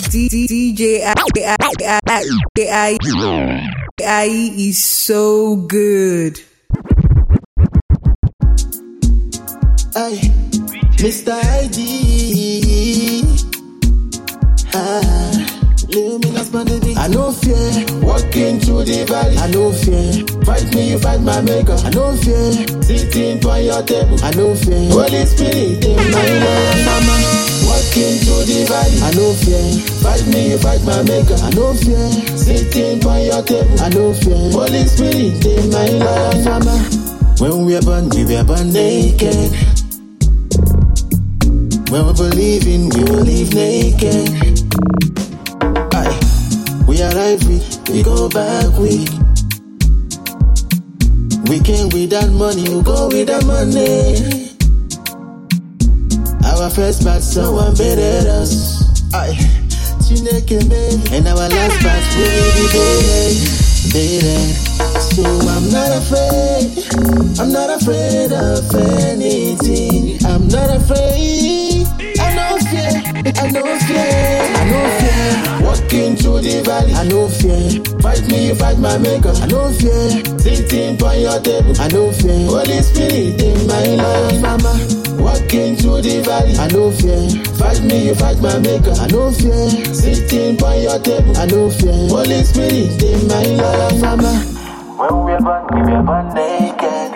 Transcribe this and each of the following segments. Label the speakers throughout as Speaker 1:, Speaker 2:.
Speaker 1: DJ IE is so good.
Speaker 2: Hey, Mr. ID. Luminous bandit. I no fear. Walking through the valley. I no fear. Fight me, you fight my maker. I no fear. Sitting by your table. I no fear. Holy Spirit in my life, mama. Walking through the valley. I no fear. Fight me, you fight my maker. I no fear. Sitting by your table. I no fear. Holy Spirit in my life, mama. When we are born naked. When we believe in, we will live naked. Aye. We arrive weak, we go back weak. We came with that money, we go with that money. Our first batch, someone better us. Aye. Chineke me. And our last batch will be better. So I'm not afraid of anything. I'm not afraid. I no fear. Walking through the valley. I no fear. Fight me, you fight my maker. I no fear. Sitting by your table. I no fear. Holy Spirit in my life, mama. Walking through the valley. I no fear. Fight me, you fight my maker. I no fear. Sitting by your table. I no fear. Holy Spirit in my life, mama. When we are born naked.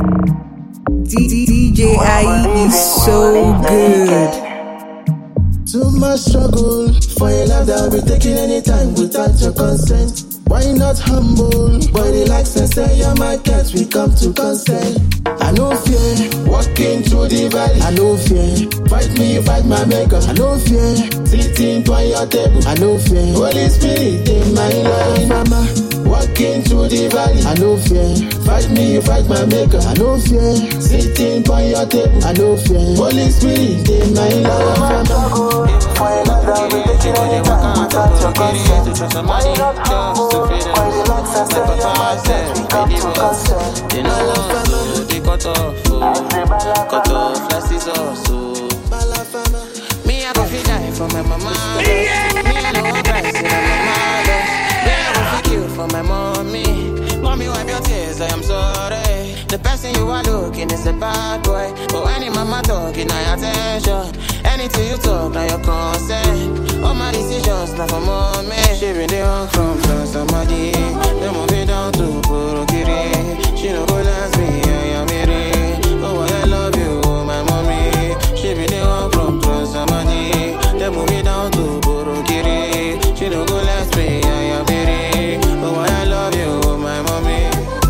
Speaker 1: DJ IE is so good.
Speaker 2: Too much struggle for a love that will be taken anytime without your consent. Why not humble? Body like say you're my cat, we come to consent. I no fear. Walking through the valley. I no fear. Fight me, you fight my maker. I no fear. Sitting by your table. I no fear. Holy Spirit in my life, mama. Walking through the valley. I no fear. Fight me, you fight my maker. I no fear. Sitting by your table. I no fear. Holy Spirit in my life, mama. Why not down with the kid on your time without your consent? Why not humble? Why the lights are saying you're my cat, we come to consent.
Speaker 3: They know they cut off, like scissors, Me, I go fit die for my mama. Me, I know what I say, my mama. Me, I go fit kill for my mommy. Mommy, wipe your tears, I am sorry. The person you are looking is a bad boy. But when your mama talking, I attention. Anything you talk, now your consent. All my decisions, not for mommy. She been the hung from somebody. They move it down to Porokiri. She no go last me, I am Mary. Oh, I love you, my mommy. She been the hung from somebody. They move it down to Porokiri. She no go last me, I am Mary. Oh, I love you, my mommy.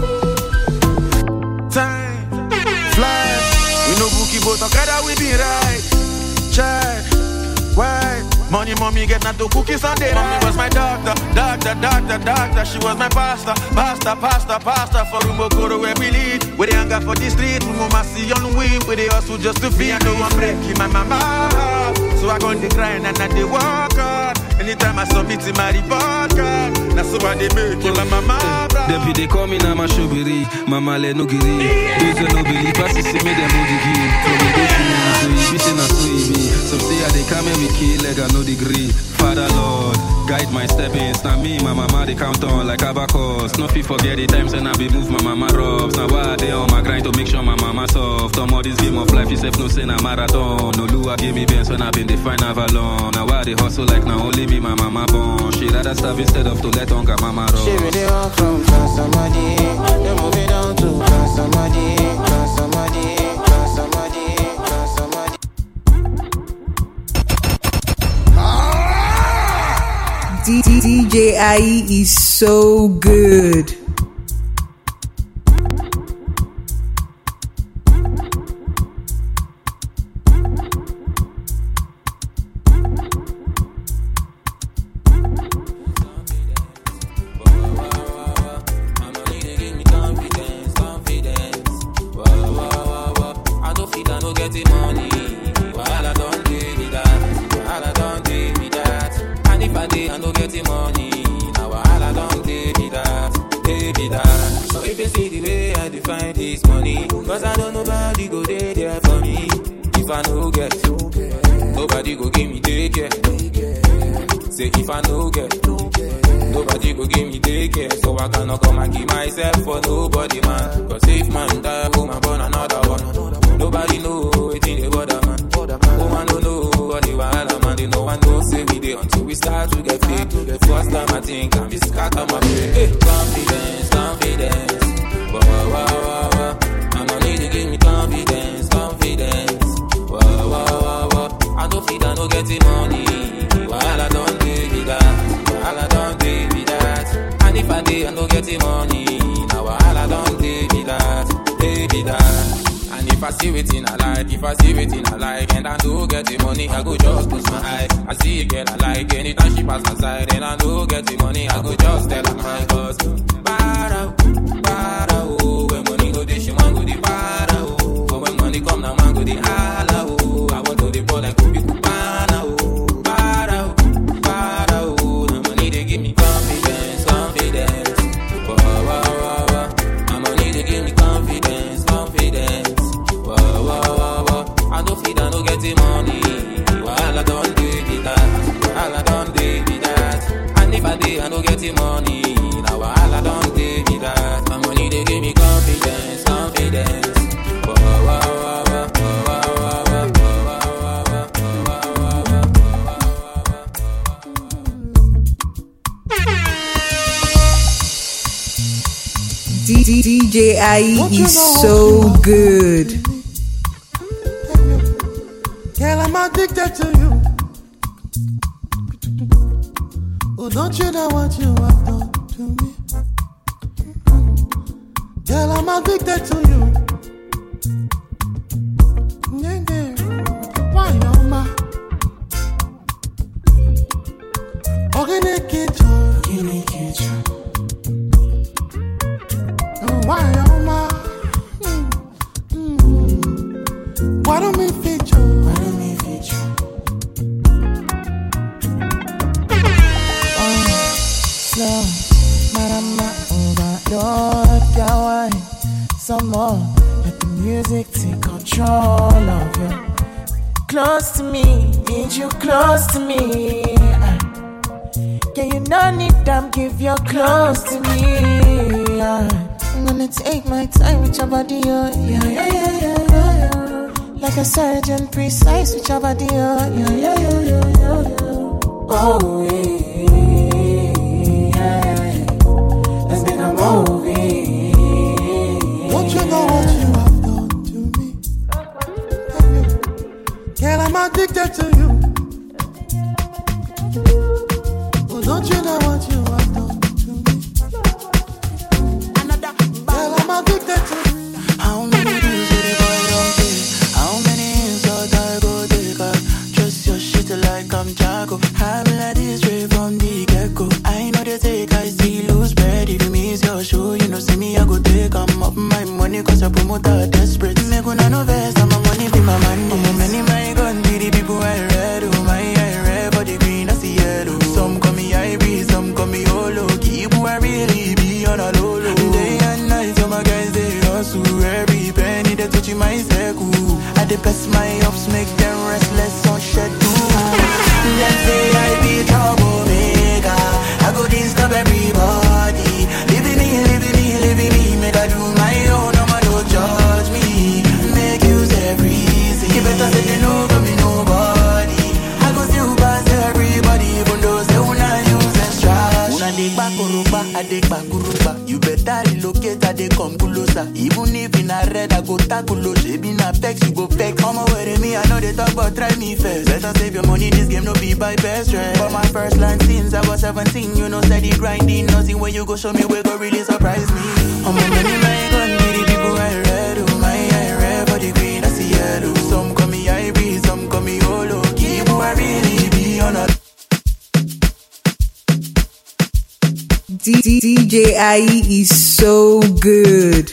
Speaker 4: Time, fly. We no bookie, but together we be right. Child, why? Money, mommy, get not to cookies on day. Mommy was my doctor. She was my pastor. For Rumokoro where we lead. With the anger for the street, we mama see on the way. With the hustle just to feed. I know I'm breaking my mama. So I go on the grind and I they walk hard. Anytime I submit to my report card, that's so I they make you like my mama.
Speaker 5: Depuis they call me now my shobiri. Mama le no giri. Those who no believe, pass see me them no digi. From the day she me, so me. Some say I they come and me kill like I no degree. Father Lord, guide my steppings. Now me, my mama they count on like abacus. No fit forget the times when I be move my mama rubs. Now why they on my grind to make sure my mama soft. All this game of life is if no say na marathon. No Lua give me bends when I been the fine Avalon. Now why they hustle like now only me my mama born. She rather starve instead of to let on mama rub.
Speaker 3: She be the hung from somebody. They move it down to somebody.
Speaker 1: DJ IE is so good.
Speaker 3: Say if I no get, nobody go give me take care. So I cannot come and give myself for nobody, man. Cause if man die, woman born another one. Nobody know waiting the border, man. Woman don't know what the wahala, man. They no one know say we dey until we start to get paid. The first time I think I'm scatter my brain. Hey, confidence, confidence. Wah, wah, wah, wah. I no need to give me confidence, confidence. Wah, wah, wah, wah. I no feed, I no get the money. Wahala don't give me that. Wahala don't give me that. And if I dey, I no get the money. Now wahala don't give me that. Give me that. And if I see it in a like, if I see it in a like, and I do get the money, I go just close my eye. I see a girl I like, anytime she pass my side, and I do get the money, I go just tell her my cause. Para, oh, when money go this, she want go the para, oh. But when money come, now man go the hala, oh. I want to the ball like Kobe Kupana, oh. Para, oh, the money they give me confidence, confidence. Wah, wah, wah, wah. My money they give me confidence, confidence. I don't feed, I don't get the money. While I don't do that, while I don't do that. And if I did, I don't get the money. Now while I don't do that, my money they give me confidence, confidence.
Speaker 1: DJ IE is so good.
Speaker 2: Girl, I'm addicted to you. Oh, don't you know what you have done to me? Girl, I'm addicted to you. Yeah, yeah. Why, Oma? Organic kitchen. Why, Oma? Why don't we feature?
Speaker 6: Slow, marama overload, your wine. Some more, let the music take control of you. Close to me, need you close to me. Can you no need them, give your close to me. I'm gonna take my time with your body, yeah. Like a surgeon, precise with your body, yeah. Oh, yeah. Let's make a movie.
Speaker 2: Don't you know what you have done to me? Girl, I'm addicted to you. Oh, don't you know what you have done to me? Girl, I'm addicted to you.
Speaker 6: How many days did the boy don't take? How many insults I go take? Trust your shit like I'm Jago. I'm like this straight from the get-go. I know they take, I see lose bread. If you miss your show, you know see me, I go take. I'm up my money cause I promote a desperate. Me gonna no vest, and my money be my money. Many my gun, be the people I read. Oh my, I read for the green, I see yellow. Some call me Ivory, some call me Olo. Keep who I really be on a low low. Day and night, all my guys, they hustle. Every penny, they touching my circle. I dey best my ups, make them restless on schedule. Let's say I be troublemaker. I go disturb everybody. Living me, make I do my own. I'ma don't judge me. Make use every reason. You better say you know got me nobody. I go still pass everybody, even though they will not use extra. Una dey back kuruba, I dey back kuruba. You better relocate, I dey come closer. Even if in a red, I go tackle. Baby na pex, you go peck. Come away with me, I know they talk, but try me first. Better save your money, this game no be by best friend. But my first line since I was 17, you know steady grinding. Nothing when you go show me, we go really surprise me. I'm a money, my gun, be the people I read. Oh my, I read for the green, I see yellow. Some call me Ivory, some call me Olo. Keep who I really be on a
Speaker 1: DJ IE is so good.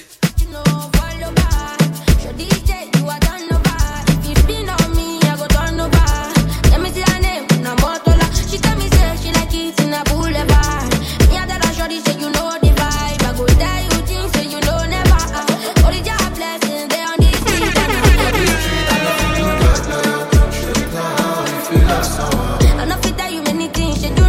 Speaker 7: I know fit tell you many things you do.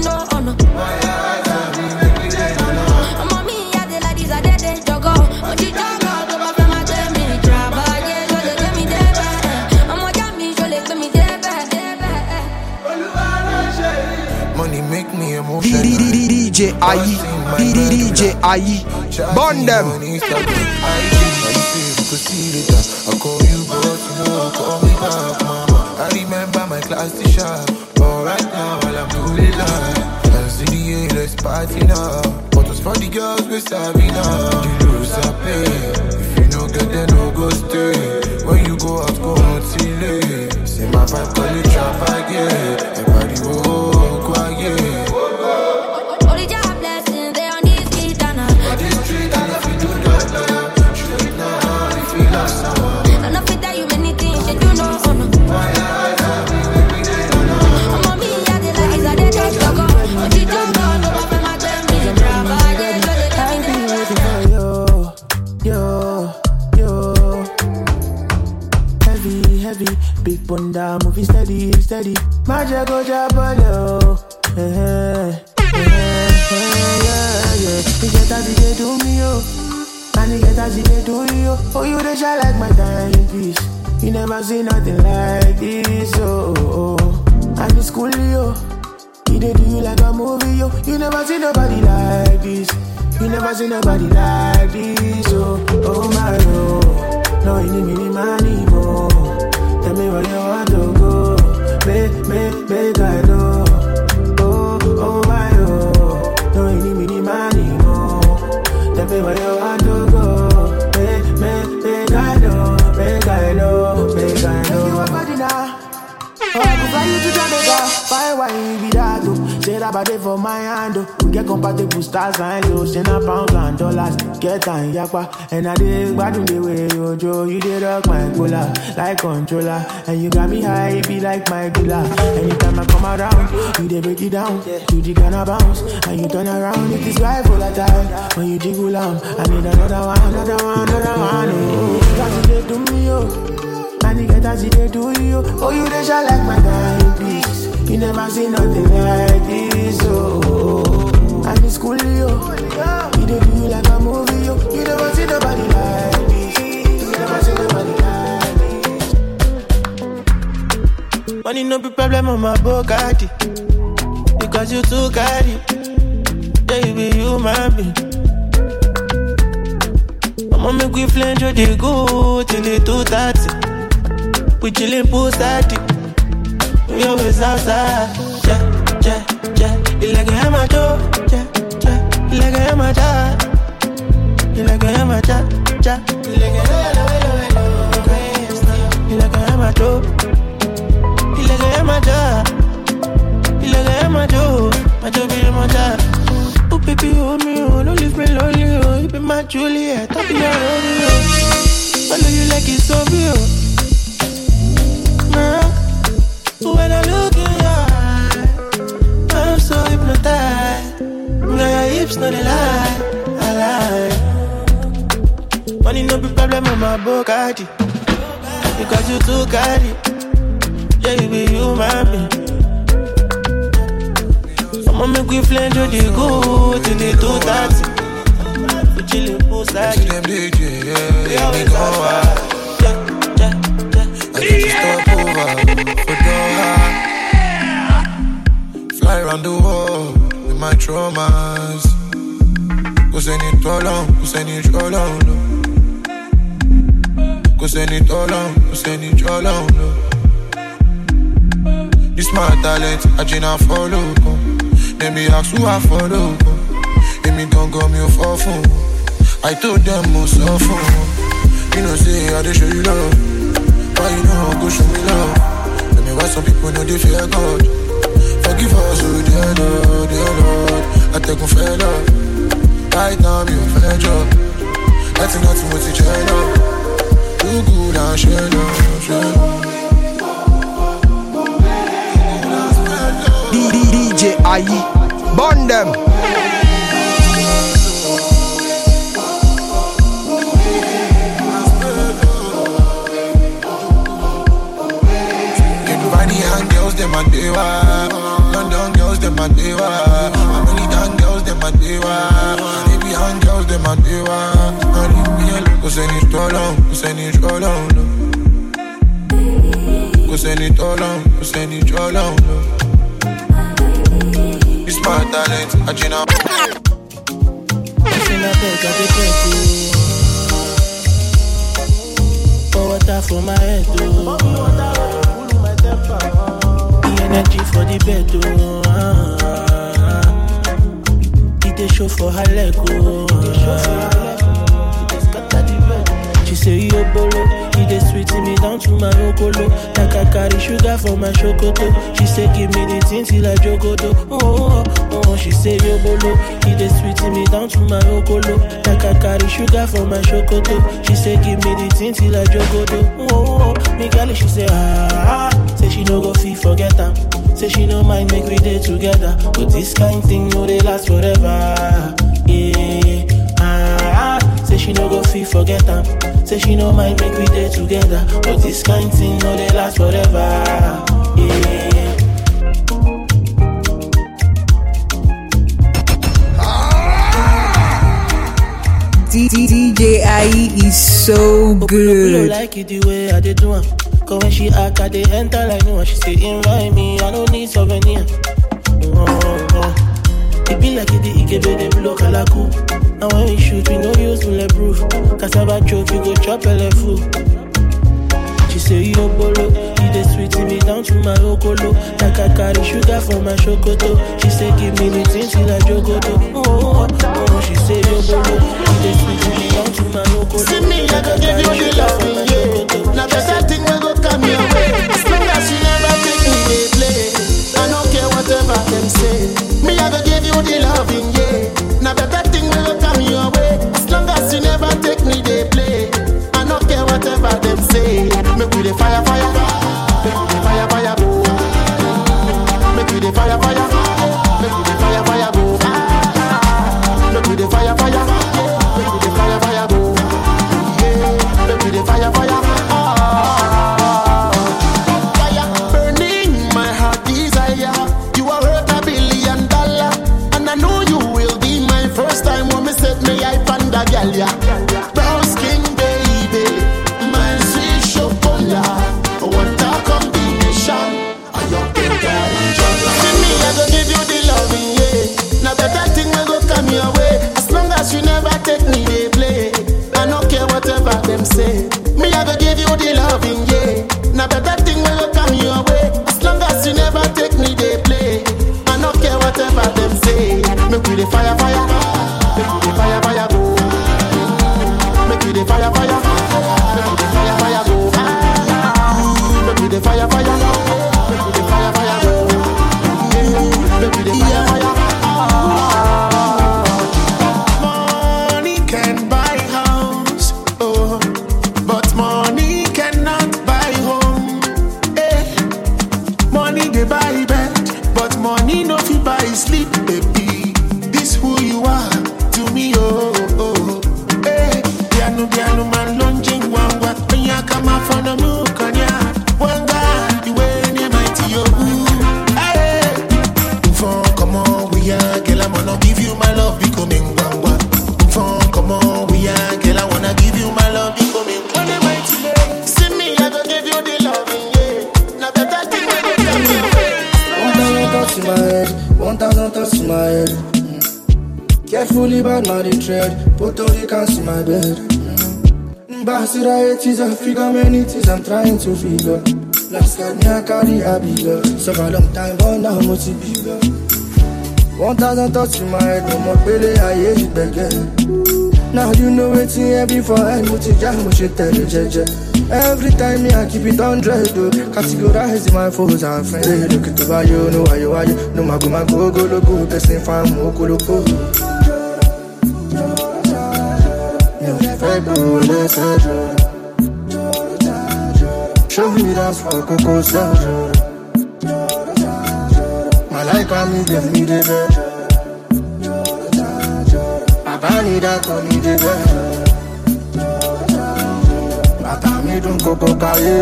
Speaker 2: he make me emotional.
Speaker 7: DJ IE, DJ IE, burn them.
Speaker 2: I call you but you know, call me back, mama. I remember my class teacher, but right now all I'm doing life. Let's see the A, let's party now. But it's for the girls we savvy now. The lose I pay. If you no get there, no go stay. When you go out, go on till late. See my vibe, call it trap again. Everybody go quiet.
Speaker 8: Only job blessings, they on this street and on
Speaker 2: this street and if you do that now, straight now, if you love someone.
Speaker 8: I know fit tell you many things, you do know, oh no. I'm on me, I did like it's a dead dog, dog. But you don't know, no, I'm my family. I've been waiting for
Speaker 6: you. Heavy, big bunda, moving steady. Magic go jabalo. Yeah. You get as they do me, oh. And you get as they do you. Oh, you they shine like my timepiece. You never see nothing like this, oh. And it's cool, yo. You they do you like a movie, yo. You never see nobody like this. You never see nobody like this, oh my, oh. No, you need me money, more. Tell me where you want to go. Make I know. Oh my, oh. No, you need me the money, more. Tell me where you want to go. Make I know. You are body now. Oh, I go fly you to Jamaica. Fine wine be that, oh. Say that body for my hand, oh. We get compatible stars and low. Send a pounds and dollars. Get time, yakwa. And I did bad the way you Joe. You did rock my cola like controller. And you got me high, be like my dealer. Anytime I come around, you they break it down. You the gonna bounce. And you turn around, it is right for that time. When you jiggle on, I need another one, oh. Cause you do me, oh. And you get as they do you. Oh, you they shine like my timepiece. You never see nothing like this, oh. And it's cool, yo. You they do you like a movie, yo. You never see nobody like this. You never see nobody like this. Money no be problem on my Bugatti. Because you too carry. Yeah, you be human being. I'ma make we flange you, they go till the 2:30. We chillin' poolside, we always outside. You like a hammer, you like a hammer, you like a hammer, you like a hammer, you like a hammer, you like a hammer, you like a hammer, my job be my job. Oh baby, hold me, oh, don't leave me lonely, oh. You be my Juliet, I'll be your Romeo. Follow you like it's so real. When I look in your eyes, I'm so hypnotized. Now your hips no they lie, I lie. Money no be problem on my Bugatti. Because you too carry. Yeah, you be human being. I'ma make we flange you, they go till the 2:30. We chillin' poolside.
Speaker 2: See them DJ, yeah, they go out. I need to stop over for Doha. Fly around the world with my traumas. Go send it all on, go send it all on. Go send it all on, go send it all on. This my talent, I just follow. Then me ask who I follow. Then me don't go me for phone. I told them most of phone. You know say I they show you love. Why you know go show me love? Tell me why some people know they fear God. Forgive us, oh dear Lord. I take one fair love. Right now I'm your fair job. That's nothing but each other. Do good and share love.
Speaker 7: DJ IE, burn them.
Speaker 2: Them a dewa, London girls them a dewa, American girls them a dewa, Arabian girls them a dewa. Go send it all on, go send it all on. Go send it all on, go send it all on. It's my talent, I you know.
Speaker 6: Pour water for my head, oh. The energy for the bed, oh. It dey show for her leg, oh. She say yo bolo, it dey sweet me down to my okolo. Like I carry sugar for my chocoto. She say give me the thing till I jogodo. Oh, she say yo bolo, it dey sweet me down to my okolo. Like I carry sugar for my chocoto. She say give me the thing till I jogodo. Oh, me girl she say say she no go feel forget her. Say she no mind make we day together. But this kind thing no they last forever. Yeah. Say she no go feel forget her. Say she no mind make we day together. But this kind thing no they last forever. Yeah.
Speaker 1: DJ IE is so good.
Speaker 6: I like it the way I did do it. Cause when she act, I dey enter like no one. She say invite me, I don't need souvenir. It be like it the Ikebe, they blow Kalaku. And when we shoot, we no use bulletproof. Cassava joke, you go chop elefu. She say yo bolo, you dey sweet me down to my okolo. Like I carry sugar for my chocoto. She say give me the thing till I jogodo. Oh, she say yo bolo, you dey sweet me down to my okolo.
Speaker 2: See me, I go give you the loving, yeah. Now better thing we go come your way. As long as you never take me, they play. I don't care whatever them say. Me, I go give you the loving, yeah. Now better thing we go come your way. As long as you never take me, they play. I don't care whatever them say. Make we the fire, fire. Make we the fire, fire, go. Make we the fire, fire. Make we the fire, fire, go. Make we the fire, fire. Make we the fire, fire, go. Yeah, make we the fire, fire. Fire burning my heart desire. You are worth $1 billion, and I know you will be my first time when me set me eye on the girl, yeah. Brown skin baby, my sweet chocolate. What a combination! Are you big girl? See me, I go give you the loving, yeah. Now better thing we go come your way. As long as you never take me, they play. I don't care whatever them say. Me, I go give you the loving, yeah. Now better thing we go come your way. As long as you never take me, they play. I don't care whatever them say. Make we the fire, fire. Make we the fire, fire go. Make we the fire, fire. Make we the fire, fire go. Make we the fire, fire. Make we the fire, fire go. Make we the fire, fire. Money can buy house, oh, but money cannot buy home. Money they buy bed, but money no fit buy sleep, baby. This who you are to me, oh. Piano man lunging wangwa, ya kama fono mukanya, wanga iwe ni mighty oh. Hey, come on, we are girl, I wanna give you my love, becoming wangwa. Come on, we are girl, I wanna give you my love, becoming mighty. See me, I go give you the loving, yeah. Now better thing when you come here.
Speaker 9: 1,000 thoughts in my head, 1,000 thoughts in my head. Carefully bad my tread, put all the cans in my bed. Basira it is a figure, many things I'm trying to figure. Last time I carry a bigger, so for a long time, but now much bigger. 1,000 thoughts in my head, no more belly, I hate it again. Now you know it's in here before I much jam, much intelligent. Every time me I keep it 100, categorize my foes and friends. They look at the you, know why you, no mago, go, person farm, go. Show me that's for Coco Sandra. My life I need them, need it better. Papa need that, I need it better. Papa me don't Coco Kaye.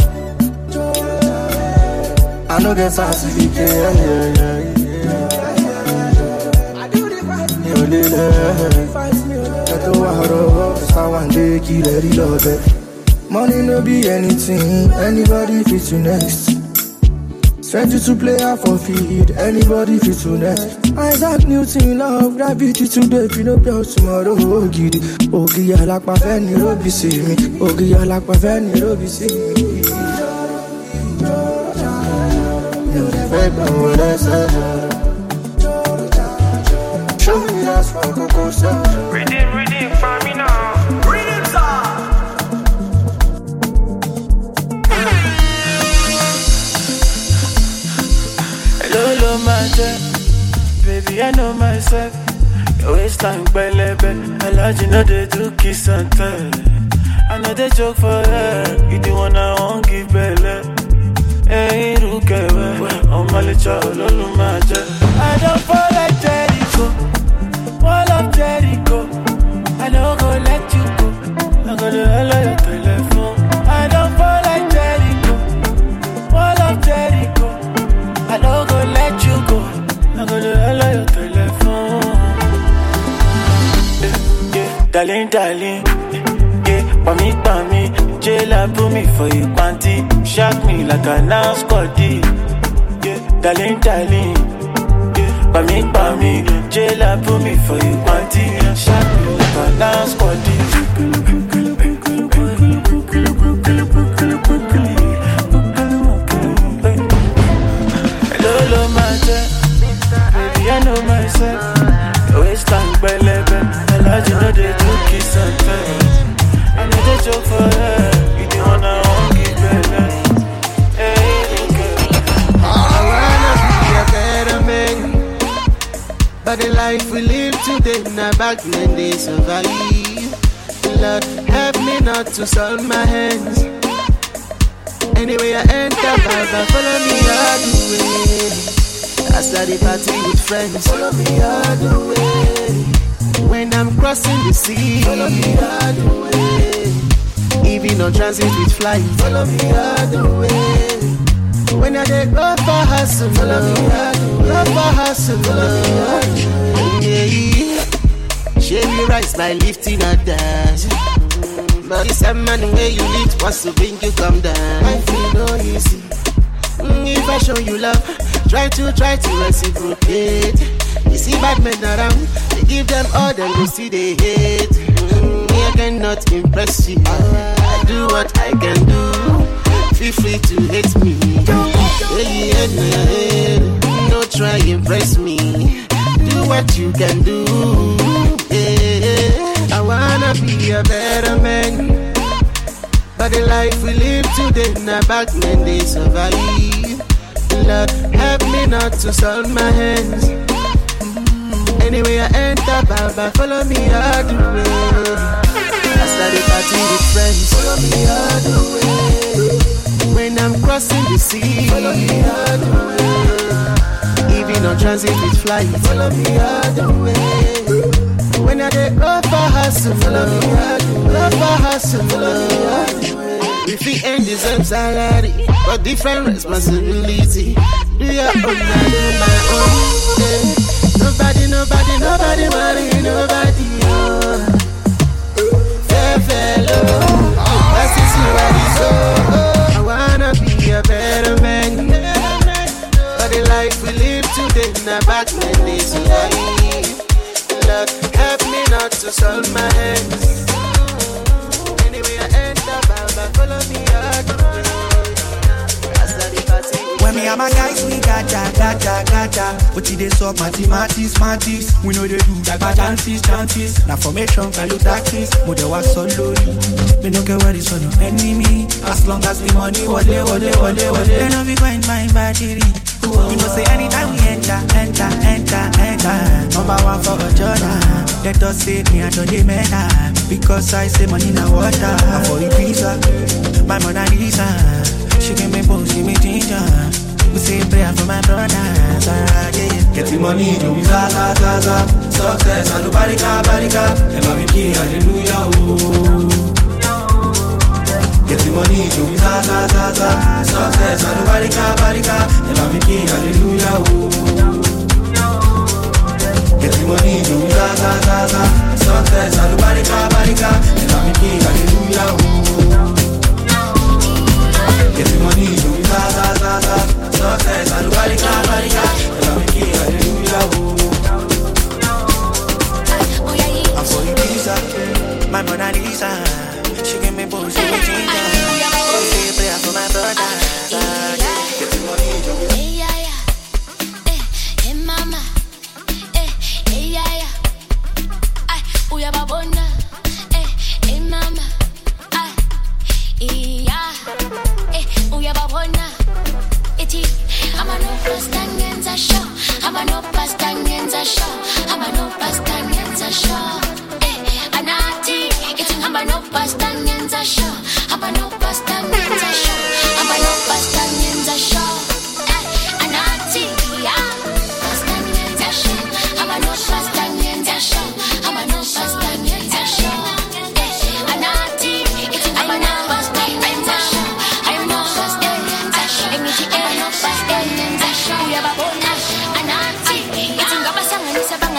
Speaker 9: I know get sassy, yeah. I do the fight. One day, kill every love. Money no be anything, anybody fit you next. Send you to play half for feed, anybody fit to net. Isaac Newton love, gravity today, Pinocchio tomorrow. Ogi alakpa feni robi see me. Ogi alakpa feni robi see me. You never know what I said. Show me that's from Coco.
Speaker 10: Reading for me now. Reading song.
Speaker 6: Hello, my dear. Baby, I know myself. Your waistline belebe. I like you know they do kiss and tell. I know they joke for her. You the one I won't give belly. Hey, look at me. I'm a little lolo, my dear. I don't fall like Jericho. Wall of Jericho. I don't go let you go. I got the hell of your telephone. I don't fall like Jericho. Wall of Jericho. I don't go let you go. I got the hell of your telephone. Darling, darling. Pa me. Jail put me for you, panty. Shock me like a now squaddy. Darling. Pa me. Jail put me for you, panty. Shock me like a now squaddy. Hello, my dear. Baby, I know myself. Waistline belebe. I like you know they do kiss and tell. I know they joke for her. You the one I won't give belly. Hey, girl.
Speaker 2: I wanna be a better man, but the life we live today, now back when they survive. Lord, help me not to soil my hands. Anyway, I enter Bible, follow me all the way. I start the party with friends, follow me all the way. When I'm crossing the sea, follow me all the way. Even on transit with flight, follow me all the way. When I dey go for hustle, follow me all the way. Go for hustle, follow me all the way. Yeah, share me rise by lifting a dash. But it's a man where you live wants to bring you come down. I feel no easy. If I show you love, try to reciprocate. You see bad men around, they give them all, then you see they hate. Me, I cannot impress you. I do what I can do. Feel free to hate me. No try impress me. Do what you can do. I wanna be a better man, but the life we live today, now back when they survive. Lord, help me not to soil my hands. Anyway, I enter Baba, follow me all the way. I started party with friends, follow me all the way. When I'm crossing the sea, follow me all the way. Even on transit with flight, follow me all the way. When I dey go for hustle, follow me all the way. Go for hustle, follow me all the way. If you ain't the same salary, but different responsibility. Do your own, I do my own. Yeah. Nobody worry, nobody. Fair fellow, that's just who I so. I wanna be a better man, but the life we live today, now back when they survive. Lord, help me not to soil my hands. Anyway, I enter Baba, follow me all the way.
Speaker 11: When me and my guys, we gotcha. But today so mathematics. We know they do like bad chances. Now formation, value tactics. But they was so low. Me no care what is on your enemy. As long as the money, wale. Then I'll be going my battery. You know say anytime we enter. Number one for a Jordan. Let us say me and the matter. Because I say money na water. For the pizza, my Mona Lisa. She give me bones, give me ginger. We say prayer for my brothers. Get the money, do we zaza. Success and barika. And my key, hallelujah. Get the money, do we zaza. Success and barika. And my key, hallelujah. Get the money, do we zaza. Success and barika. And my key, hallelujah. Get the money, do we zaza. Success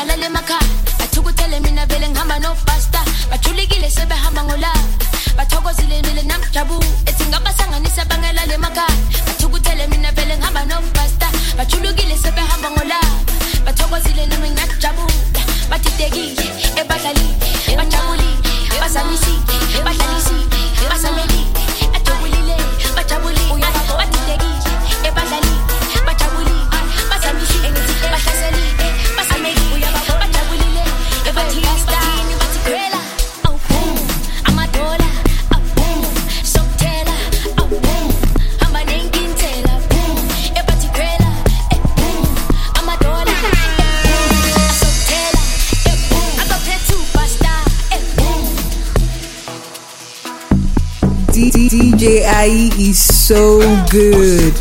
Speaker 8: bangalale emakhaya bathukutele mina vele ngihamba no pasta bathulekile sebehamba ngola bathokozile nile namjabu ethi ngabasanganisa bangalale emakhaya bathukutele mina vele ngihamba no pasta bathulekile sebehamba ngola bathokozile nimi nginajabu batidekile ebadlali bajabuli bazamisi badlalisi basameli ajabulile bajabuli batidekile ebadlali bajabuli bazamisi bahlaseli basameli bajabulile ebathistani batikwela oh boom amadola oh boom soktela oh boom amanengintela boom ebatikwela boom amadola boom soktela boom I go play superstar boom.
Speaker 1: DJ IE is so good.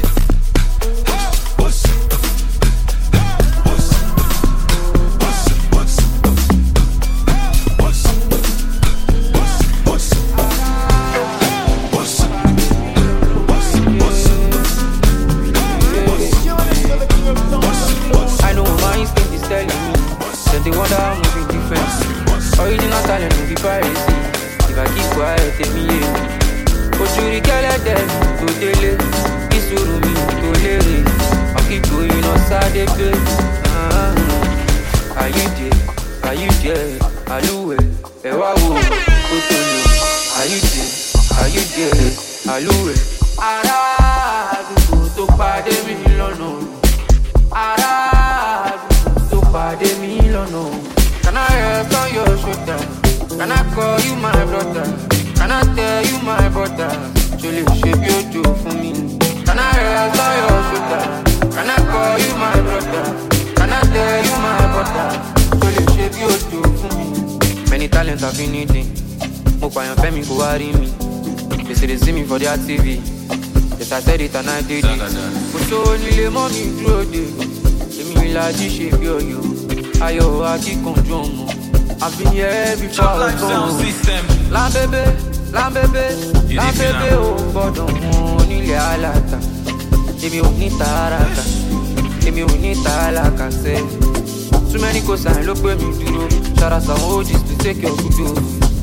Speaker 12: I know my instinct is telling me that they wonder I'm moving different. Original talent will be piracy. If I keep quiet, take me in. Ojuri kelede, go dele. Isuru mi, go lere. I keep going outside the bed. Are you there? Are you there? Aluwe, ewa wo, kotolo. Are you there? Are you there? Aluwe. Ara, àdúgbò tó pàdé mi lọ́nà. Ara, àdúgbò tó pàdé mi lọ́nà. Can I rest on your shoulder? Can I call you my brother? Can I tell you my brother? Jolly shape you do for me. Can I rest on your shoulder? Can I call you my brother? Can I tell you my brother? Jolly shape you do for me. Many talents I've been needing. Mo payan fẹ́ mi kò wá rí mi. They say they see me for their TV. Yes, I said it and I did it. Kò sówó nílé mọ́ mi dúró dé. Èmi ìlàjì ṣe bí ọ̀yọ́. Ayọ̀ akíkanjú ọmọ. I've been here before I was born. Lambebe, lambebe, lambebe, oh, gbọ́dọ̀ mọ nílé aláta. Èmi ò ní tààràtà, èmi ò ní tààlàkà sẹ́. Too many cosign ló pé mi dúró. Ṣara sàwọn OGs to take your good.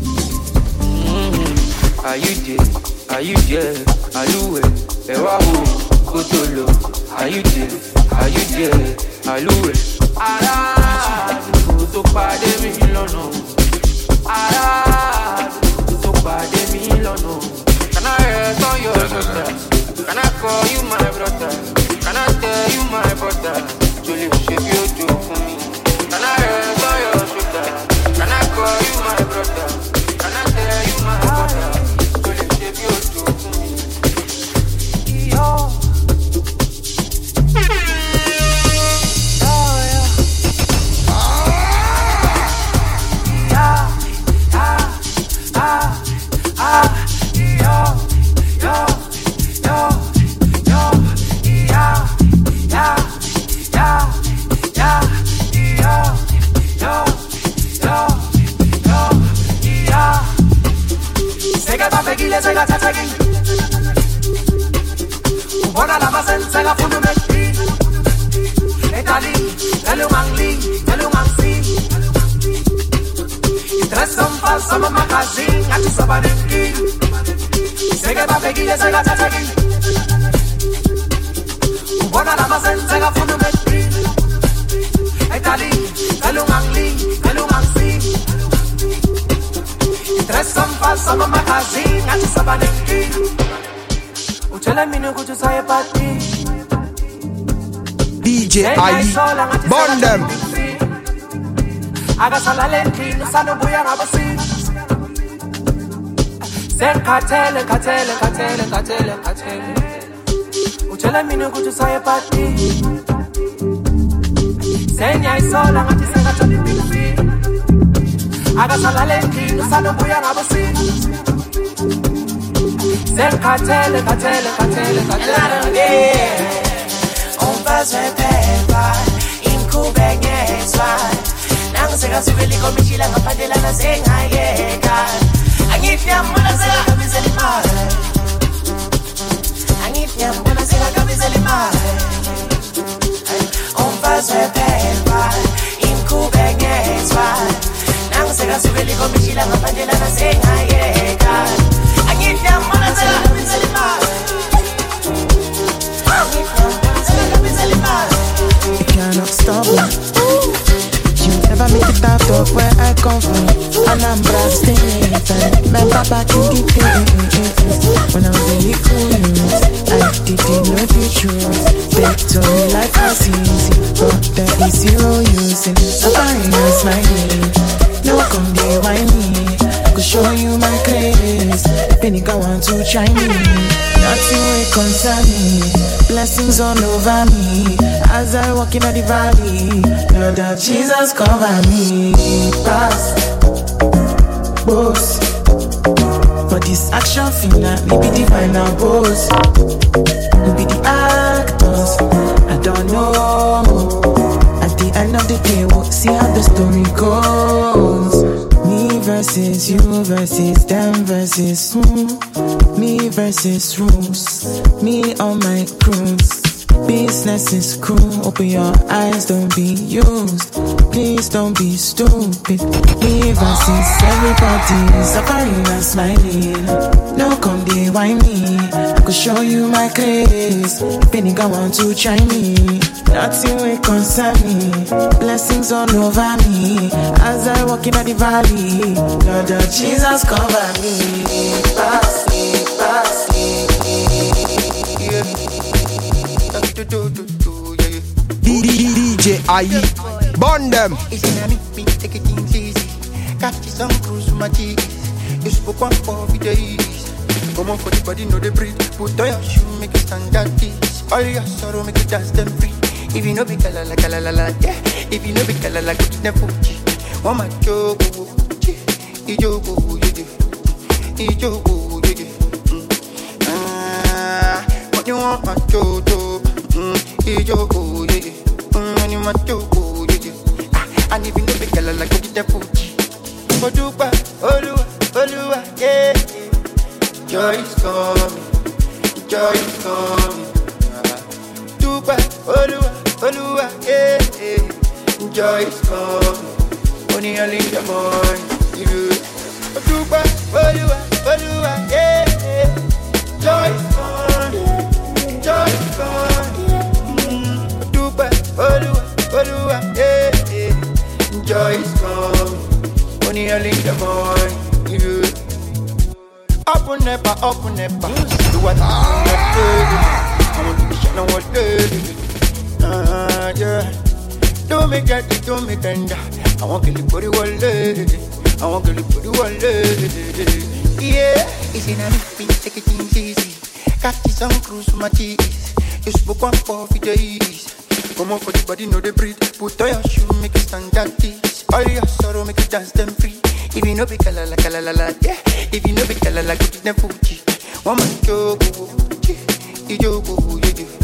Speaker 12: Are you there? Are you there? Aluwe, ẹ̀wá wo, kótólò. Are you there? Are you there? Aluwe. Ara, àdúgbò tó pàdé mi lọ́nà. Ara, àdúgbò tó pàdé mi lọ́nà. Can I rest on your shoulder? Can I call you my brother? Can I tell you my brother? Jolly shape you do for me. Can I rest on your shoulder? Can I call you my brother? Can I tell you my brother? Jolly shape you do for me.
Speaker 7: DJ IE, burn them.
Speaker 13: Agasalalendini sanobuya ngabasi. Sen katele. Utshela mina ukuthi usaye party. Sen yayisola ngathi sengathanda ibisi. Agasalalendini sanobuya ngabasi. Sen katele.
Speaker 14: On passe pepa, inkubenge swai. Nangiseka siveli komishila ngaphandela nasengayeka. Angifyamula seka kabizela imali. Angifyamula seka kabizela imali. On passe pepa, inkubenge Nangiseka subeli komishila ngaphandela nasengayeka. Angithi mona sela biselima.
Speaker 11: You cannot stop me. You never make it out of where I come from. Anambra State. Remember back in the days when I was a little youth, I didn't know the truth. They told me life was easy, but there is zero use in suffering and smiling. No come there, why me? I could show you my grace. If any go want to try me, nothing will concern me. Blessings all over me as I walk in the valley. Lord of Jesus cover me. Pass, boss. For this action final, maybe the final boss. Who be the actors? I don't know. At the end of the day, we'll see how the story goes. Me versus you versus them versus me versus rules. Me on my cruise. Business is cool. Open your eyes, don't be used. Please don't be stupid. Me versus everybody suffering and smiling. No come there, why me? I could show you my grace. If any guy want to try me, nothing will concern me. Blessings all over me as I walk in the valley. Lord of Jesus cover me. Pass me, pass me.
Speaker 7: DJ IE, burn them.
Speaker 15: It's in a me, take it things easy. Catch some cruise with my cheese. You spoke one for days. Come on for the body, know the breathe. Put on your shoe, make it stand at this. All your sorrow, make it dance them free. If you know be kalala, kalala, yeah. If you know be kalala, go to the Fuji. One my joke, ijogo, ijogo, what you want, my jojo, ijogo, when you my jogo, and if you know be kalala, go to the Fuji. Odupa, Olua, yeah. Joy is coming, joy is coming. Dupa, Olua, yeah. Joy is coming. Only early in the morning, you. Dupa, Olua, yeah. Joy is coming, joy is coming. Dupa, Olua, yeah. Joy is coming. Only early in the morning, you. Up and never, do what I want to be shut on what yeah. Don't make that, don't make tender. I want to live for the world, I want to live for the world, yeah. It's in a me, take it things easy. Catch some cruise with my cheese. You spoke one for days. Come on for the body, know the breathe. Put on your shoe, make it stand at this. All your sorrow, make it dance them free. If you know be kalala, yeah. If you know be kalala, go to the Fuji. One man jogo, ijogo,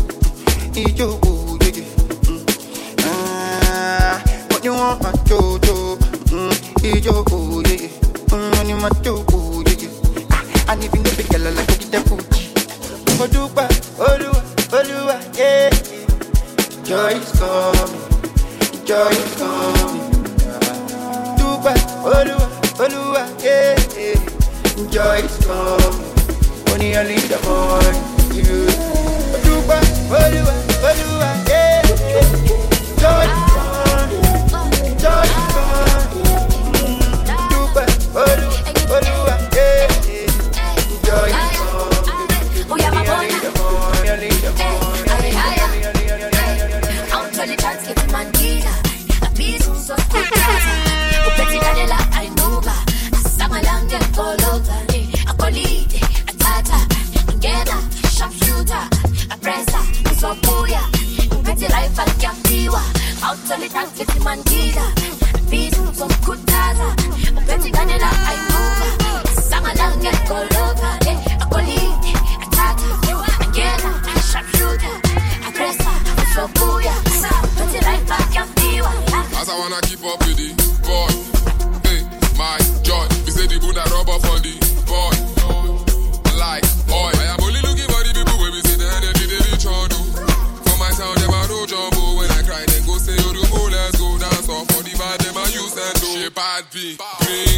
Speaker 15: what you want, my jojo, ijogo, when you my jogo, and if you know be kalala, go to the Fuji. Odupa, Olua, yeah. Joy is coming, joy is coming. Dupa, Olua, yeah. Joy is coming. Only early in the morning, you. Dupa, Olua, yeah. Joy is coming, joy is coming. Dupa, Olua, yeah. Joy is coming. Only early in the morning, early in the morning.
Speaker 8: I'm trying to dance, get my dealer. A piece of so good. Upeti kadela, I know ba. Samalange, Golota, a colleague, a tata, Ngeda, sharpshooter, a presser, a sopuya. Upeti life at Kampiwa. Out to the dance, get my dealer. A piece of so good. Upeti kadela, I know ba. Samalange, Golota, a colleague, a tata, Ngeda, sharpshooter, a presser, a sopuya. Upeti life at Kampiwa.
Speaker 16: As I wanna keep up with the boy, hey, my joy. We say the Buddha rubber for the boy, like boy. I am only looking for the people when we see the energy they reach on do. For my sound, them a no jumbo. When I cry, then go say, you do go, let's go dance off for the bad, them a use and do. Shape bad B,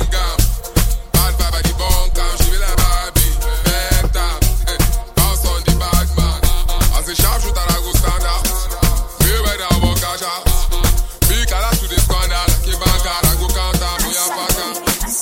Speaker 16: cash out. Big a lot to the corner, like a bank card, I go count out for your back out.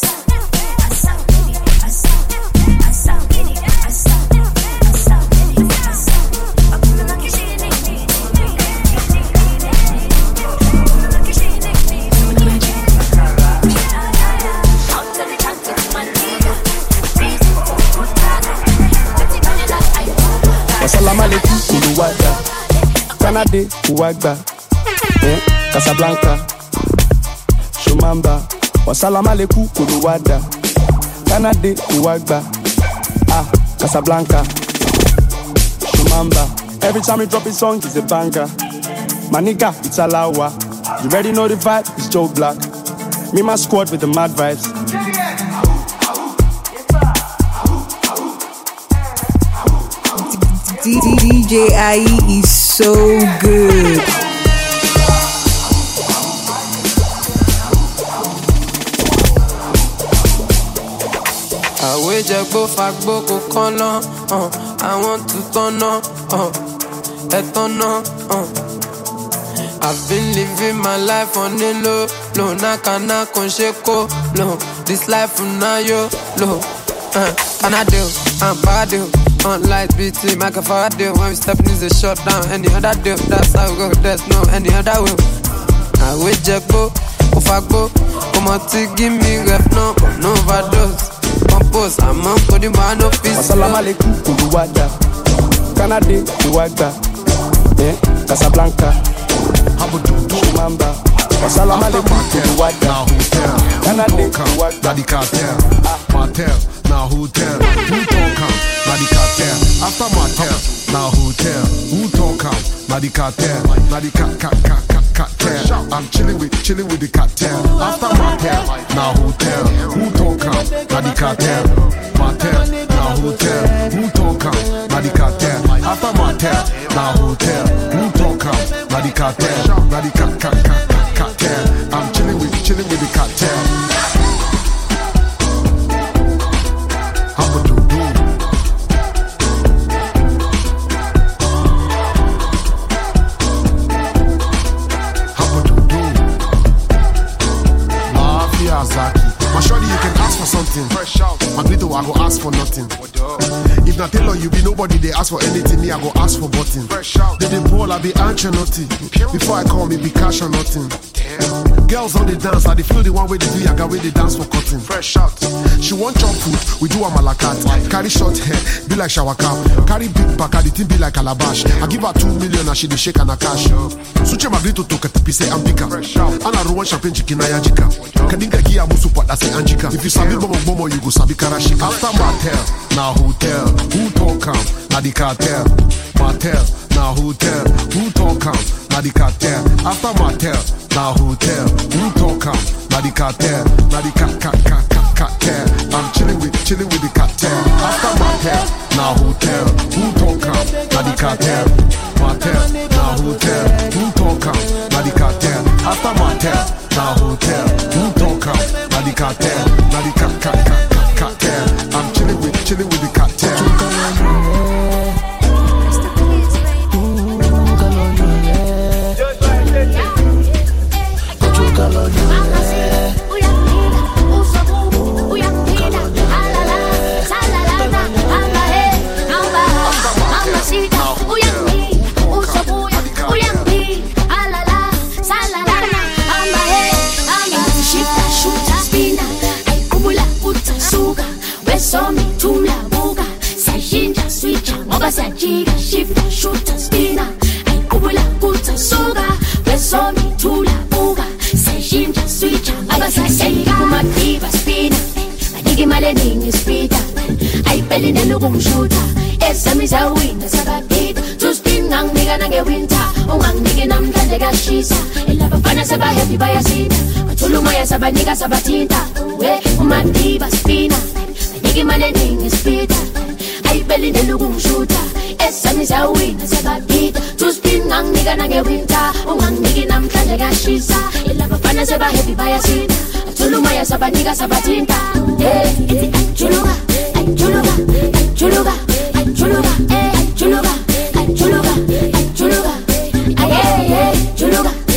Speaker 17: Assalamu alaikum kuluwada Kanade uwagba Casablanca Shumamba Wassalamu alaikum kuluwada Kanade uwagba Casablanca Shumamba. Every time you drop a song it's a banger. My nigga it's Alawa. You already know the vibe, it's Joe Black. Me my squad with the mad vibes.
Speaker 1: DJ IE is so good.
Speaker 12: Àwé jẹgbó fagbó kò kánná, I want to tọ́nà, ẹ̀tọ́nà. I've been living my life on the low, low, nakana con sheko, low. This life na yo, low. Can I do? I'm bad deal. On light BT, make a fire deal. When we step in the shutdown, any other deal. That's how we go, there's no any other will. I wait jekbo, ufakbo. Come on, give me rep no overdose. Compose, I'm on for the man of peace.
Speaker 17: Assalamu alaikum, kuluwada. Kanade, uwagba. Casablanca. Shumamba. Assalamu alaikum, kuluwada. Kanade, uwagba.
Speaker 18: Martel, now hotel. Who don't come? Now the cartel. After Martel, now hotel. Who don't come? Now the cartel. Now the cartel. I'm chilling with the cartel. After Martel, now hotel. Who don't come? Now the cartel. Martel, now hotel. Who don't come? Now the cartel. After Martel, now hotel. Who don't come? Now the cartel. Now the cartel. I'm chilling with the cartel. My shorty, you can ask for something. Magrito, I go ask for nothing. If not tell you be nobody, they ask for anything. Me, I go ask for button. They ball, I be answer nothing. Before I call me, be cash or nothing. Girls on the dance, I they feel the one way they do, I got way they dance for cotton. Fresh out. She want chop food, we do a malakat. Carry short hair, be like shower cap. Carry big back, the thing be like calabash. I give her 2 million and she dey shake and a cash. Suche Magrito to katipi say ambika. Ana ruwan champagne chicken na yajika. Kadinga kia musu pot that's anjika. If you sabi bomo, you go sabi karashika. After Martel, now hotel. Who don't come? Now the cartel. Martel, now hotel. Who don't come? Now the cartel. After Martel, now hotel. Who don't come? Now the cartel. Now the cartel. I'm chilling with the cartel. After Martel, now hotel. Who don't come? Now the cartel. Martel, now hotel. Who don't come? Now the cartel. After Martel, now hotel. Who don't come? Now the cartel. Now the cartel. I'm chilling with the cartel.
Speaker 8: Sajika, shifta, shoota, spina. Aikubula, kuta, suga. Wesomi, tula, buga. Sajinja, switcha. Abasasika, kumatiba, spina. Adigi maleningi, spita. Aipeli nelugum shoota. Esa misa winda, sabakita. Tuspin ngang niga nange winter. Ungang nigi namdande gashisa. Ila bafana saba happy bayasita. Katulumaya saba niga sabatinta. Uwe, kumatiba, spina. Adigi maleningi, spita. Aipeli nelugum shoota. Esa misa winda, sabakita. Tuspin ngang niga nange winter. Ungang nigi namdande gashisa. Ila bafana saba happy bayasita. Katulumaya saba niga sabatinta. Iti chuluga, chuluga, chuluga, chuluga, chuluga, chuluga, chuluga, chuluga, chuluga.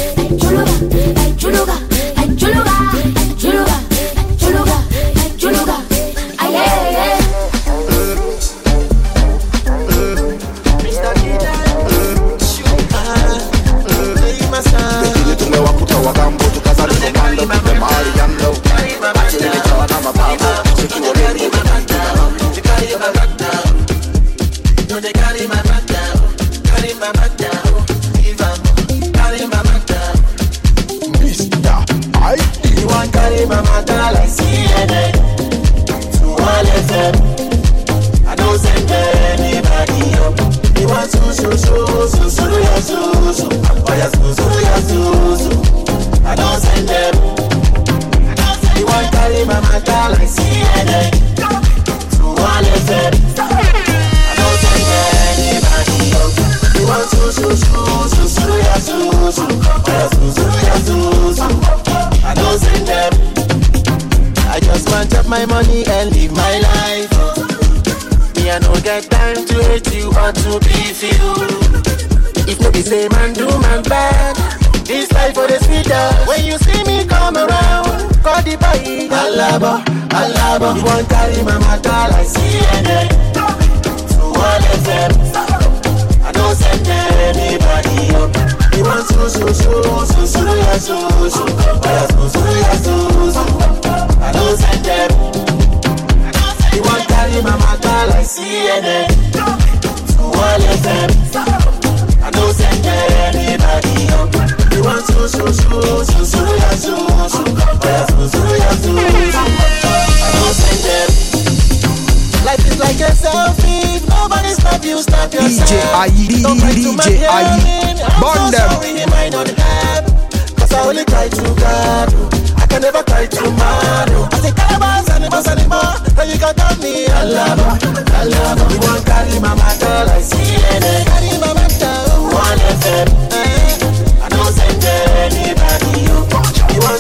Speaker 2: Zuzu. I don't send them. You want carry my matter like CNN. To all of them. I don't send anybody up. You want Zuzu, ya Zuzu. Ya Zuzu. I don't send them. I just want up my money and live my life. Me, I don't get time to hate you or to beef you. If no be say man do man bad, this life for the sweeter. When you see me come around, call the boy Alaba, Alaba. You want carry my matter like CNN. To all of them, I don't send anybody up. You want Zuzu, ya Zuzu. Ya Zuzu. I don't send them. You want carry my matter like CNN. To all of them, I don't send anybody up. You want Zuzu, ya Zuzu. Ya Zuzu. I don't send them. Life is like a selfie. If nobody stop you, stop yourself.
Speaker 7: DJ IE, burn them.
Speaker 2: Cause I only try to God. I can never try to man. I say Calabas, anymore. Then you can tell me Alaba. You want carry my matter like CNN. Carry my matter, one FM. I don't send anybody. You want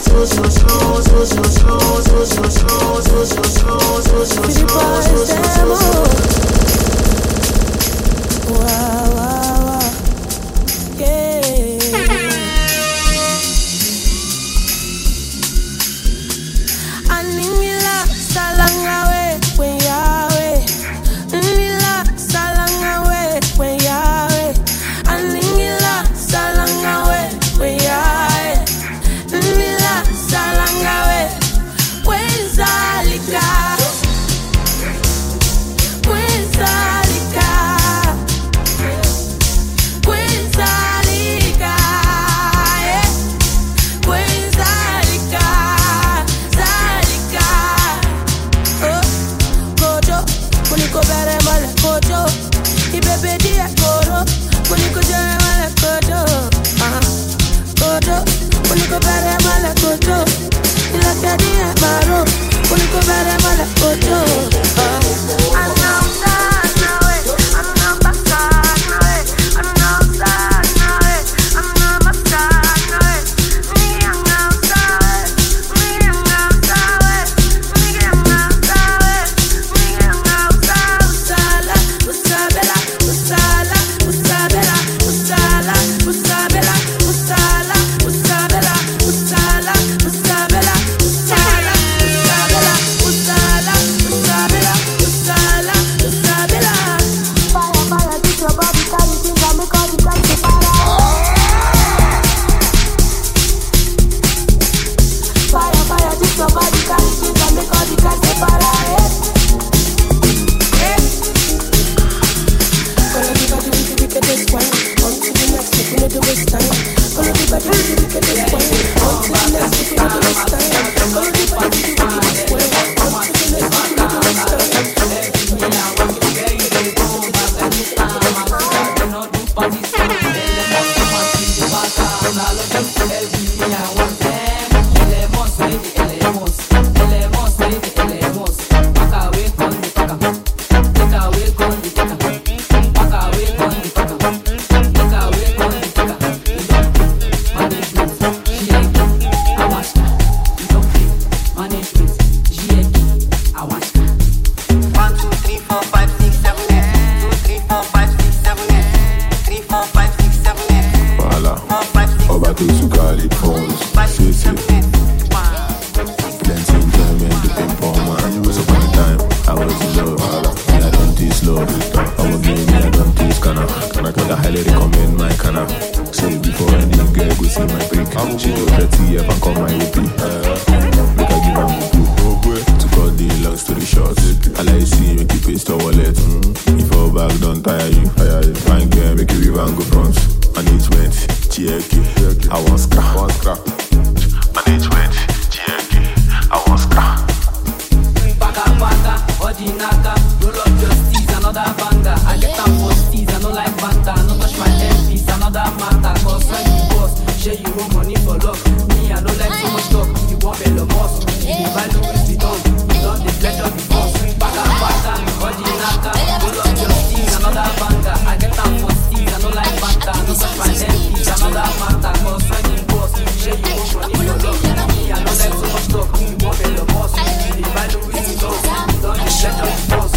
Speaker 13: your love. Me, I don't like too much talk. You want me the most. You value with the dog. You don't deflect on the force. Back and back, body knocker. Pull up your steez, another banker. I get down for steez, I don't like banter. I don't touch my empty, another matter. Cause when you boss, share you go for your love. Me, I don't like too much talk. You want me the most. You value with the dog. You don't deflect on the force.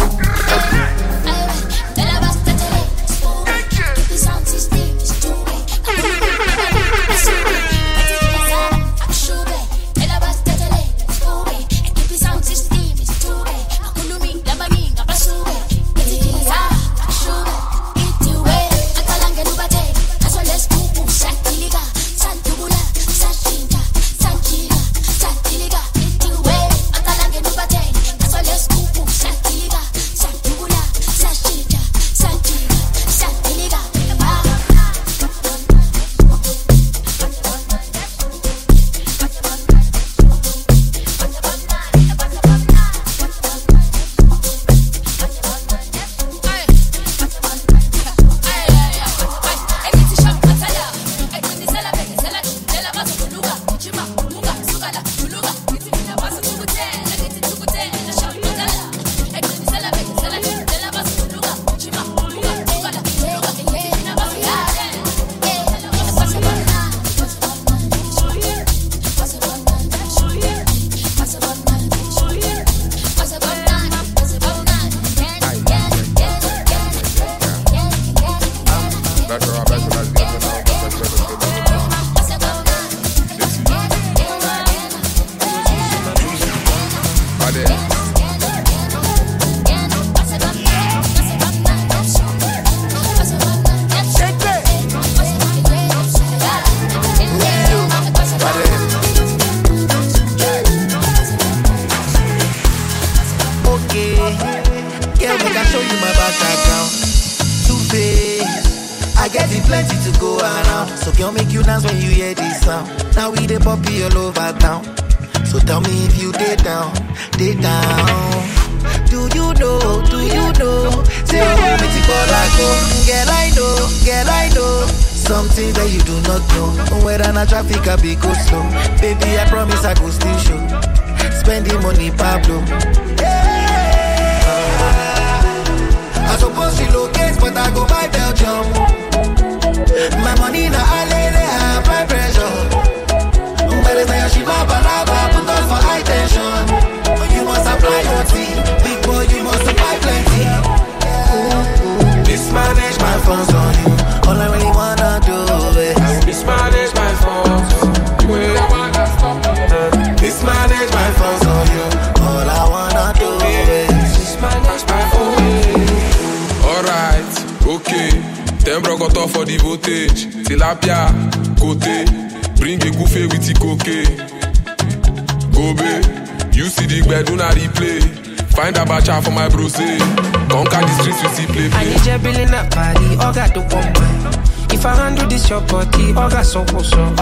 Speaker 16: For my bros, conquer the streets with the play.
Speaker 19: I need your bill in that body, all got the woman. If I handle this your body, all got so.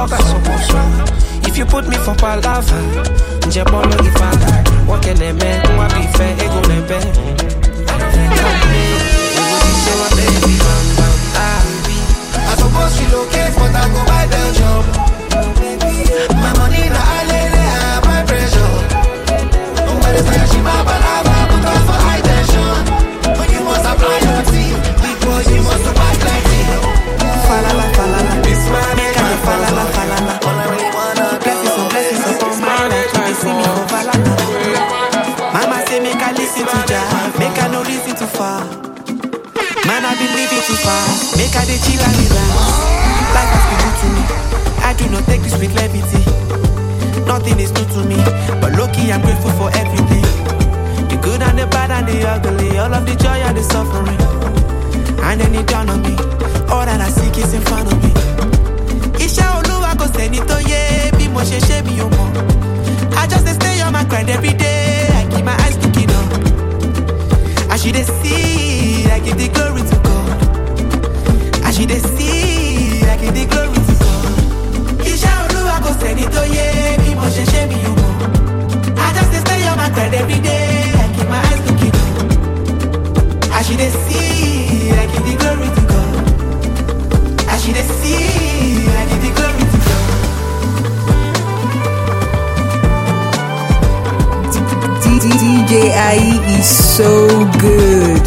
Speaker 19: If you put me for palava, Jabolo if I got what can a man who be fair, ego nebe.
Speaker 11: I suppose she locates, but I go buy Belgium. My money in the island, I have my pressure. Nobody's like she my palava. For high tension, but you must apply your team. Big boy, you must apply plenty. Falala, it's my name. Falala. All I really wanna do is blessings upon my life. You see me for Falala. Mama say make I listen to Jah, make I no listen too far. Man, I been living too far. Make I dey chill and relax. Life has been good to me. I do not take this with levity. Nothing is new to me, but low-key I'm grateful for everything. The good and the bad and the ugly, all of the joy and the suffering. And then it dawned on me, all that I seek is in front of me. Isha Oluwa go send it to ye, be mo she be yo mo. I just stay on my grind every day, I keep my eyes looking up. I should see, I give the glory to God. I should see, I give the glory to God. Isha Oluwa go send it to ye, be mo she be yo mo. I just stay on my grind every day, I keep my eyes looking up. I should see, I give the glory to God. I should see, I give the glory to God.
Speaker 1: so good.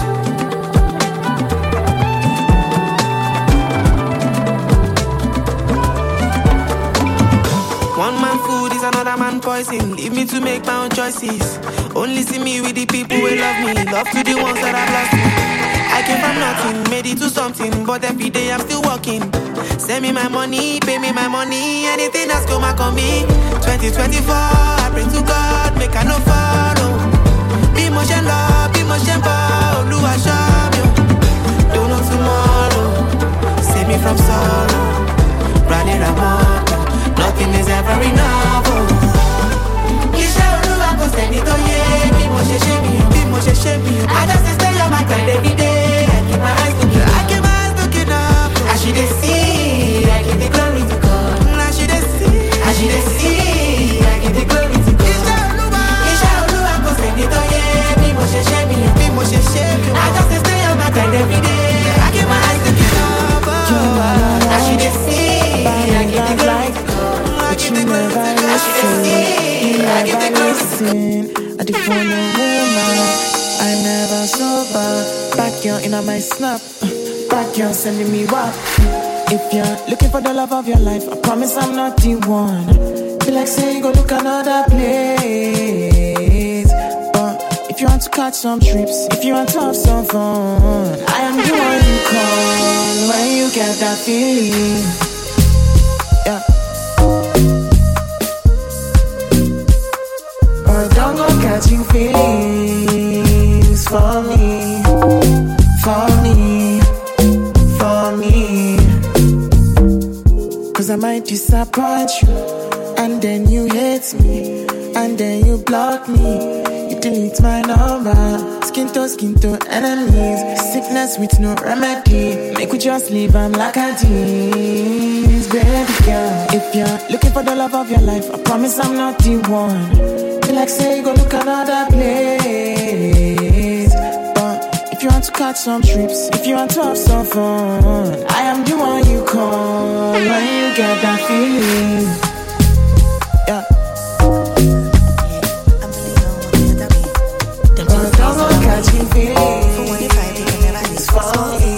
Speaker 19: One man food is another man poison. Leave me to make my own choices. Only see me with the people who love me. Love to the ones that I've lost. I came from nothing, made it to something. But every day I'm still working. Send me my money, pay me my money. Anything that's come back on me. 2024, I pray to God, make I no follow. Be motion love, be motion ball. Do I show you? Don't know tomorrow. Save me from sorrow. Running around. Nothing is ever enough. I just stay on my grind every day. I keep my eyes looking up. I should see, I give the glory to God. I should see, I give the glory to God. I just stay on my grind every day. I keep my eyes looking up. I should see, I give the glory to God. I give the glory to God. I should see, I give the glory to God.
Speaker 11: I define a woman, I never sober. Back you in my snap, back you sending me what? If you're looking for the love of your life, I promise I'm not the one. Feel like say go look another place. But if you want to catch some trips, if you want to have some fun, I am the one you call when you get that feeling. Yeah. Don't go catching feelings for me, for me, for me. Cause I might disappoint you, and then you hate me, and then you block me. You delete my number, skin to enemies. Sickness with no remedy, make we just leave I'm like a disease, baby girl. If you're looking for the love of your life, I promise I'm not the one. Like say go look another place. But if you want to catch some trips, if you want to have some fun, I am the one you call when you get that feeling. Yeah. But don't go catching feelings for me.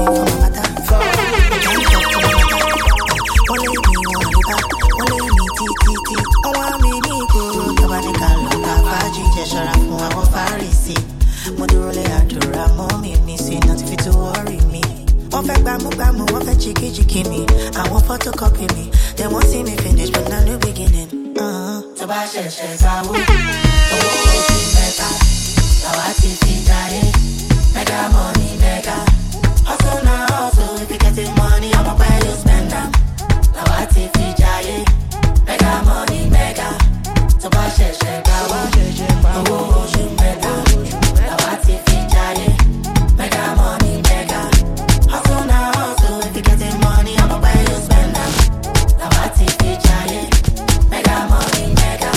Speaker 11: Me. I want photocopy me. They won't see me finish, but now new beginning. So bad shit, I will. Oh, better. Now I see things mega money, mega. Hustle now, hustle. If you getting money, I'ma buy you spend them. Now I see things mega money, mega. So bad shit, I will. Oh, better. Now I see things mega money, mega. Hustle now, hustle. If you getting money, I'ma buy you spend them. Now I see mega money, mega.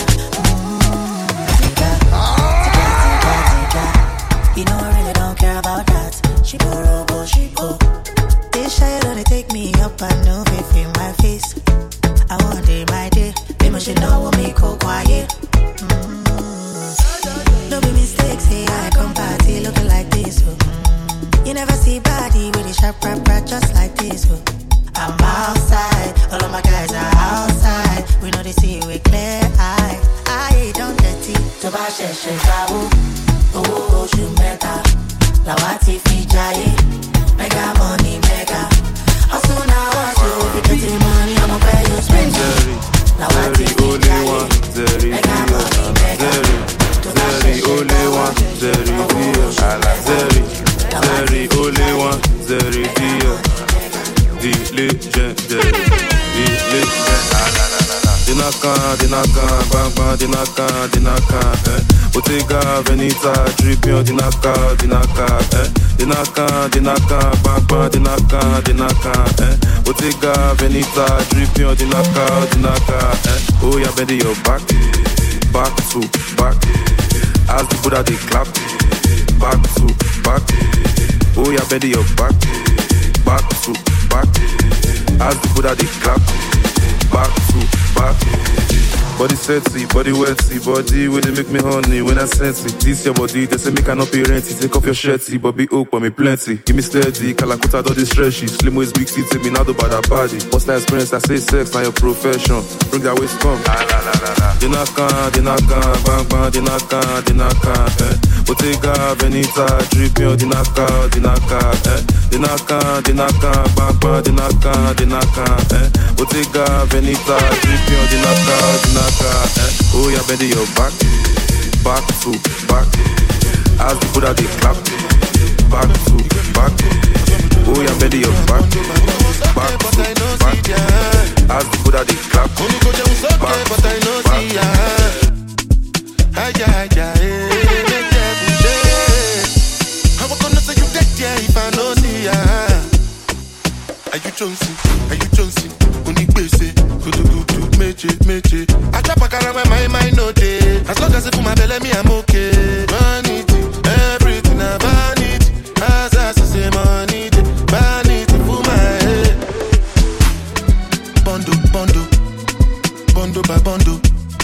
Speaker 11: You know I really don't care about that. She borrow, she go. This shy don't take me up and no faith in my face. I want day my day. Maybe she know what me go quiet. No be mistakes, say I come party looking like this. You never see body with a sharp rap just like this. I'm outside, all of my guys are outside. We know they see with clear eye. I don't dirty. To buy shit, oh, shoot better. Lawati Fijaye, mega money, mega. Hustle now, hustle. If you getting money, I'ma pay you spend. Lawati Fijaye, mega money, mega.
Speaker 4: Zeri, only one, Zeri, Zeri, only one, Zeri, the legendary, the legend. Dinaka, bang bang, dinaka, Bottega, Veneta, Tribune, dinaka, Dinaka, bang bang, dinaka, Bottega, Veneta, Tribune, dinaka, Oh yeah, bend your back to back. As the Buddha they clap, back to back. Oh yeah, bend your back to back. As the Buddha they clap, back to back.
Speaker 20: Body sexy, body wetty, body where they make me honey when I sense it. This your body, they say me cannot pay rent. Take off your shirty, but be open me plenty. Give me steady, Kalakuta do this stretchy. Slim waist, big C, take me now do bad a body. What's that experience? I say sex, now your profession. Bring that waist come. Dinaka, bang bang, dinaka, eh. Bottega, Venita, drip your dinaka, eh. Dinaka, bang bang, dinaka, eh. Bottega, Venita, drip your dinaka, eh. Oh, yeah, bend your back to back. As the Buddha they clap, back to back. Oh, yeah, bend your back to back. As the Buddha they clap, back to
Speaker 15: How I gonna say you dead, yeah, if I know see ya? Are you Jonesy? Only basic, good, meche. I trap a car when my mind no day. As long as it for my belly, me I'm okay. Vanity, everything I vanity. As I say money, vanity for my head. Bondo by bondo.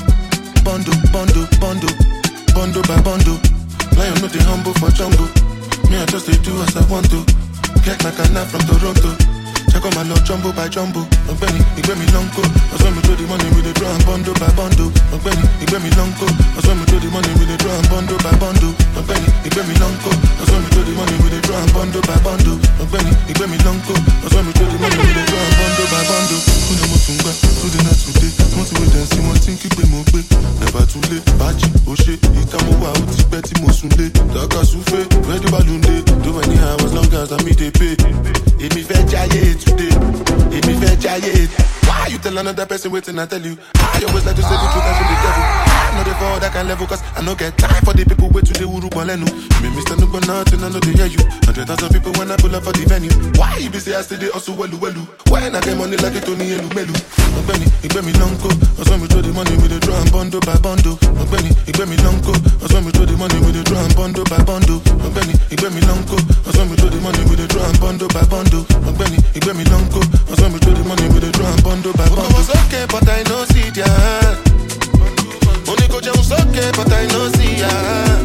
Speaker 15: Bondo by bondo. Lion no dey humble for jungle. Me I just dey do as I want to. Get my canna from Toronto. Check out my love jumbo by jumbo. Ogbeni, igbe mi long go. I swear me throw the money with the draw and bondo by bondo. Ogbeni, igbe mi long go. I swear me throw the money with the draw and bondo by bondo. Ogbeni, igbe mi long go. I swear me throw the money with the draw and bondo by bondo. Ogbeni, igbe mi long go. I swear me throw the money with the draw and bondo by bondo. Kuna mo tungba, today not today. Want to wait and see one thing keep mo gbe. Never too late, baji, oshe, ika mo wa uti peti mo sunle. Daka souffle, ready balloonde. Do any hours long as I me they pay. Emi fe jaye today. Emi fe jaye. Why you tell another person waiting I tell you? I always like to say the truth and show the devil. I know they fall that kind level cause I no get time for the people wait to the uru balenu. Me Mr. Nuba nothing I know they hear you. 100,000 people when I pull up for the venue. Why you be say I stay there also welu. When I get money like it Tony Elu Melu. Ogbeni, igbe mi long go. I saw me throw the money with the draw and bondo by bondo. Ogbeni, igbe mi long go. I saw me throw the money with the draw and bondo by bondo. Ogbeni, igbe mi long go. I saw me throw the money with the draw and bondo by bondo. Ogbeni, igbe mi long go. I saw me throw the money with the draw and bondo by bondo. I was okay, but I no see ya. Only go jam okay, but I no see ya.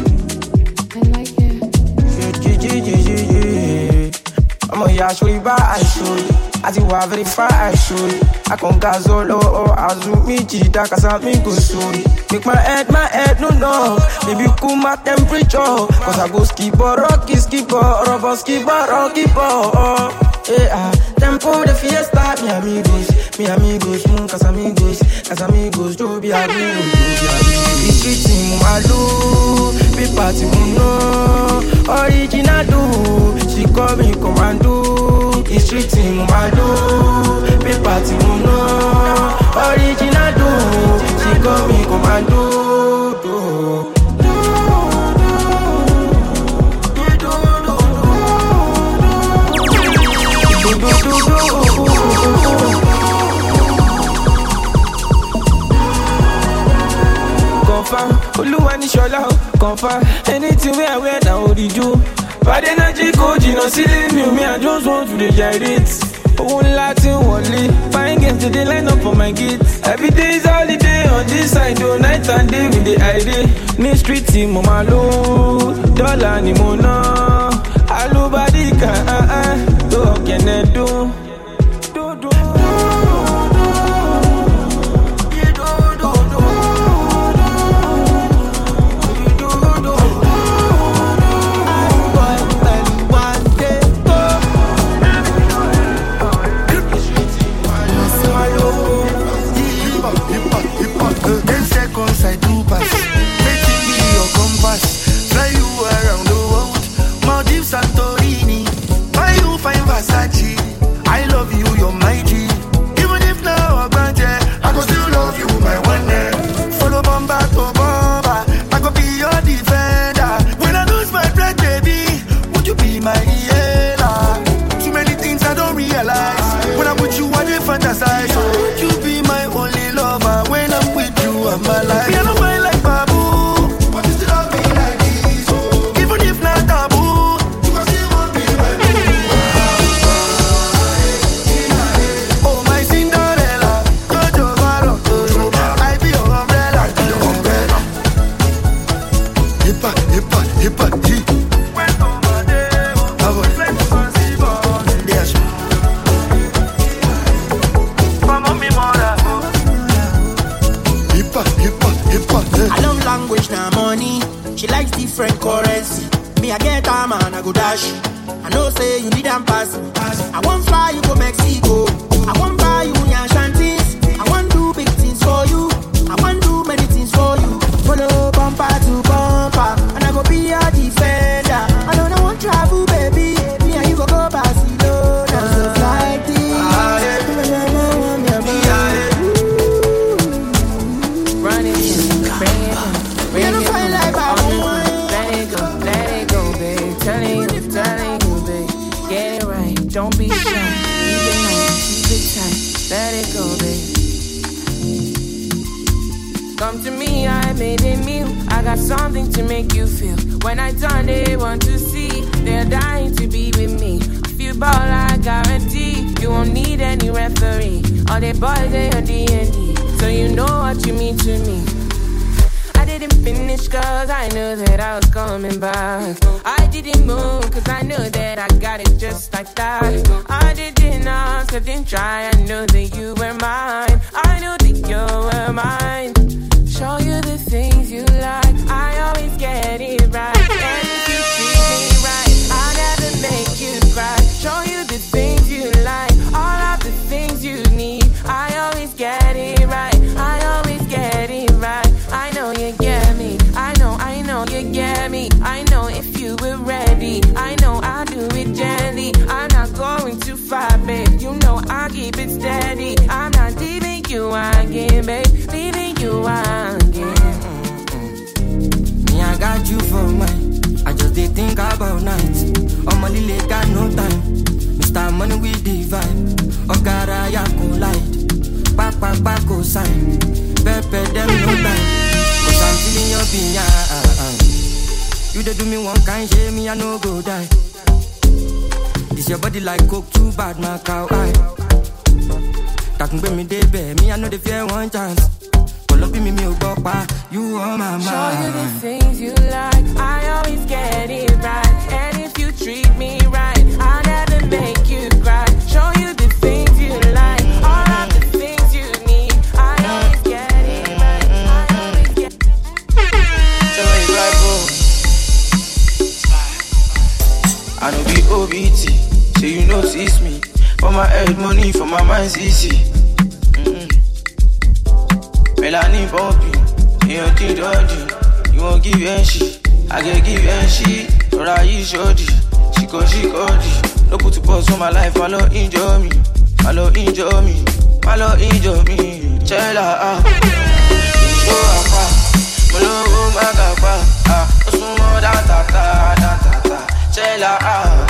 Speaker 19: I'm a yash with I should. I think we're very far, I should. I can't gas all or I'll zoom me, cheetah, cause I'm me go soon. Make my head, no. Maybe cool my temperature. Cause I go skipper, rocky skipper, rubber skipper, rocky bar. Yeah, tempo de fiesta, mi amigos, Casamigos, yo be amigos. It's cheating, malo, be party, no. Original do, she call me commando. It's cheating, malo, be party, no. Original do, she call me commando. Oluwani shola confirm anything we I wear now hold you. Bad energy coach, you know, see me, I just want to the gyrate. One Latin, one lead. Fine games, they line up for my kids. Every day is holiday on this side, though. Night and day with the ID. Ni street team, mama low. Dollar ni mona. Alu badika, do can I do?
Speaker 11: I do pass, making me your compass. Fly you around the world, Maldives, Santorini. Why you find Versace? I love you, you're my G. Even if now I'm granted, I go still love you, my one name. Follow bomba to bomba, I go be your defender. When I lose my breath, baby, would you be my healer? Too many things I don't realize. When I'm with you, I didn't fantasize. So would you be my only lover? When I'm with you, I'm alive. Me, I don't mind like Babu, but you still love me like this. Oh. Even if not taboo, you can still want me like me. Oh my Cinderella, Jojo Baro, I be your na money. She likes different currency. Me, I get a man, I go dash. I know say you need them pass. I won't fly you go Mexico. I won't buy you your shanties. I won't do big things for you. I won't do many things for you. Follow bumper to bumper, and I go be your defender. I don't know what travel, baby. Me and you go Barcelona. So fly this.
Speaker 19: Running in, bring it fine like let it go, babe. Telling you, babe. Get it right, don't be shy. Leave it nice, keep it tight. Let it go, babe. Come to me, I made a meal. I got something to make you feel. When I turn, they want to see. They're dying to be with me. If you ball, I guarantee you won't need any referee. All the boys, they on D&D. So you know what you mean to me. I didn't finish cause I knew that I was coming back. I didn't move cause I knew that I got it just like that. I didn't ask, I didn't try, I knew that you were mine. I knew that you were mine. Show you the things you like, I always get it right. And if you treat me right, I'll never make you cry. Show you the things you like, all of the things you need. I always get it right, I always get it right. I know you get me, I know you get me. I know if you were ready, I know I'll do it gently. I'm not going too far, babe, you know I keep it steady. I'm not leaving you again, babe, leaving you again.
Speaker 11: Me, I got you for mine. I just did think about nights. On my lily got no time. Mr. Money we divide. Ogaraya collide. Back go sign. Pepe them no time. Cause I'm feeling your behind. You dey do me one kind, shame me I no go die. This your body like coke, too bad, my cow eye. That can bring me day, babe. Me I know the fear one chance. Pull up in me, you on my mind.
Speaker 19: Show you the things you like, I always get it right. And if you treat me right, I'll never make you cry. Show you the things you like, all of the things you need. I always get it right, I always get it right.
Speaker 3: I know be OBT, so you notice me. For my head money, for my mind easy. Melanie bumpy, you don't think dodgy. You won't give and she, I can give and she. Or I use shorty, she got it. No put to pause on my life, my love enjoy me. My love enjoy me, my love enjoy me. Tell her ah, show her pa. My love my gapa ah, sumo da ta ta da ta ta. Tell her ah.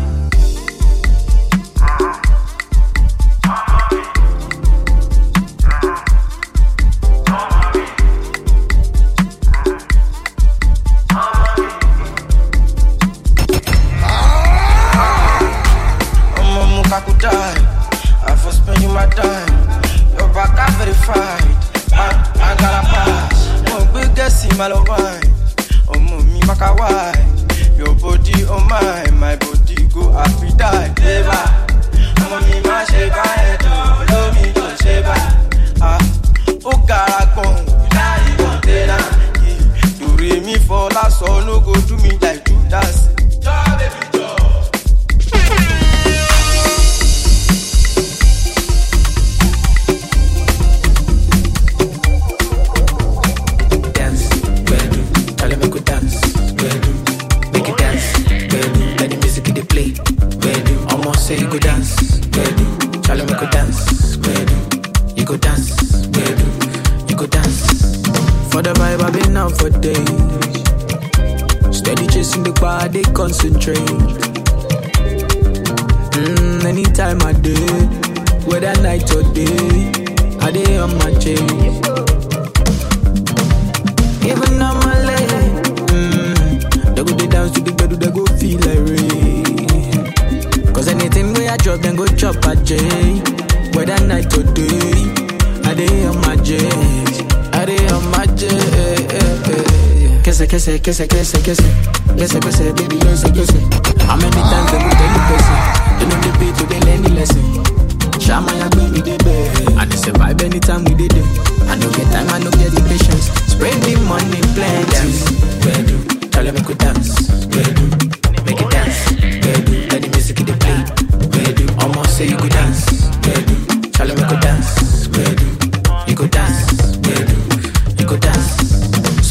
Speaker 3: I could die, I for spending my time. Your back I verified, I got a pass. Oh, big guess in my love wine. Oh, mommy, back a wine. Your body, oh my body go happy die. Never, mommy, my shape, I had love me, don't shape. Ah, oh, Garagon, die, container. You read me for last, so no go to me like Judas.
Speaker 19: Say you go dance, baby. Charlie, me go dance, baby. You go dance, baby. You go dance. For the vibe I've been out for days. Steady chasing the bar, they concentrate. Anytime I do, whether night or day, I day on my chase. Even on my leg, they go they dance to the bed, they go feel like rain. Cause anything we a drop, then go chop a J. Whether night or day, I day on my J. I day on my J. Kese, kese, kese, kese, kese. Kese, kese, baby, kese, kese. How many times they go tell you kese? They know the beat, they learn the lesson. Shama ya baby, they bed. I dey survive anytime we did it. I don't get time, I don't get the patience. Spread the money, plenty.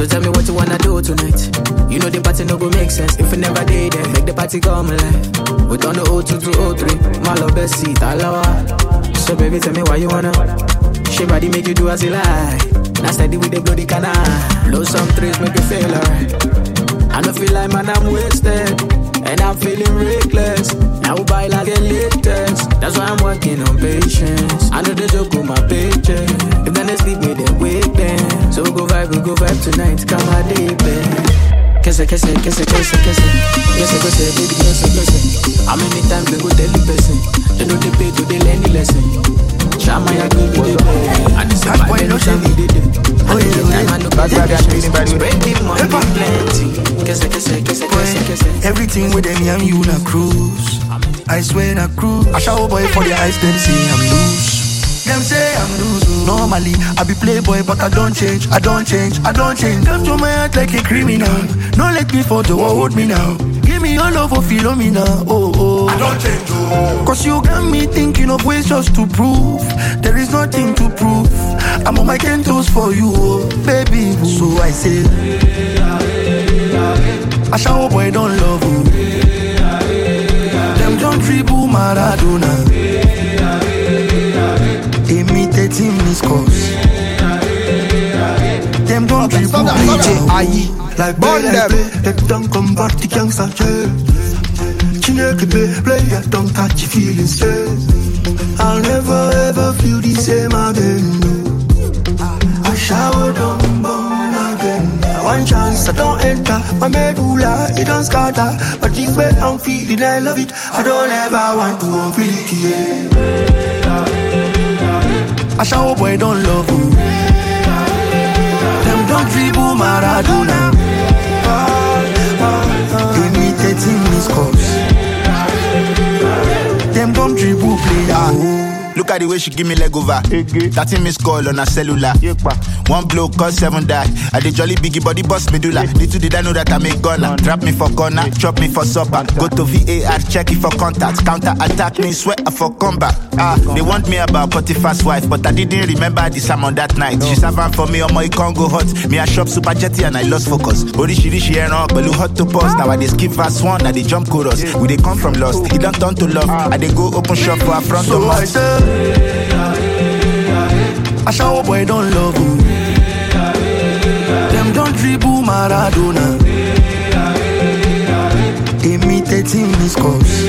Speaker 6: So tell me what you wanna do tonight. You know the party no go make sense if you never did it. Make the party come alive. We done the 02 to 03. My love best seat, alawa. So baby, tell me why you wanna. She body make you do as you like. Now steady with the bloody canal. Blow some trees, make you feel alright. I don't feel like man, I'm wasted. And I'm feeling reckless. Now we buy like a latest. That's why I'm working on patience. I know the joke with my paycheck. If then they sleep me, then wake them. So we go vibe tonight. Come on, deep, Kese, baby, kese, baby, kese. How many times they go tell the person? They know they pay to they learn the lesson. Shama ya give me the day. And it's a boy no shame me the day. Oh yeah, I know bad spread the money plenty. Kese.
Speaker 11: Everything with them, I'm you na cruise. I swear na cruise. I shower boy for the eyes, them say I'm loose. Them say I'm loose. Normally, I be playboy, but I don't change. Come to my heart like a criminal. Don't let me fall to hold me now. Give me your love, feel me now. Oh. I don't change, oh. Cause you got me thinking of ways just to prove. There is nothing to prove. I'm on my 10 toes for you, oh, baby. So I say, I shower boy, don't love you. Them don't dribble Maradona. Imitating this course. Them don't dribble DJ
Speaker 7: Aye.
Speaker 11: Like burn them. They don't convert the gangster church. Chineke play, don't touch your feelings. I'll never ever feel the same again. I shower down again. One chance I don't enter. My medulla, it don't scatter. But this way I'm feeling, I love it. I don't ever want to feel it again. I shower boy, don't love you. Them don't dribble Maradona. Imitating this course. Them don't dribble player.
Speaker 21: Look at the way she give me leg over. 13 missed call on her cellular. One blow cause 7 die. I the jolly biggie body boss medulla. Little did I know that I make gunner. Trap me for corner, chop me for supper. Go to VAR, check it for contact. Counter attack me, sweat for combat. They want me about Potiphar's wife, but I didn't remember the sermon that night. She served for me on my Congo hot. Me I shop super jetty and I lost focus. Orishi air but look hot to pause. Now I they skip verse 1, now they jump chorus. We they come from lost, it don't turn to love. I they go open shop for a front of us.
Speaker 11: I shower boy, don't love you. Them don't dribble Maradona. Imitating this course.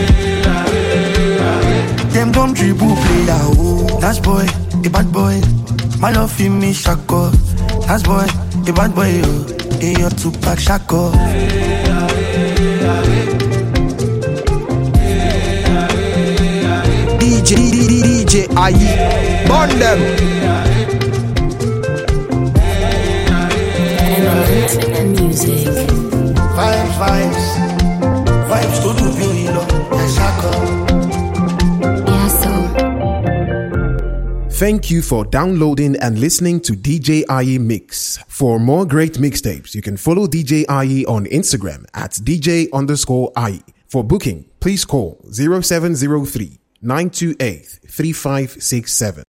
Speaker 11: Them don't dribble player. Oh, that's boy, a bad boy. My love in me shako. That's boy, a bad boy. Oh, in your 2-pack shako.
Speaker 7: DJ Aye. Burn them.
Speaker 8: Music.
Speaker 11: Vibes to do you
Speaker 18: Thank you for downloading and listening to DJ Aye Mix. For more great mixtapes, you can follow DJ Aye on Instagram at DJ_Aye. For booking, please call 0703 928 3567.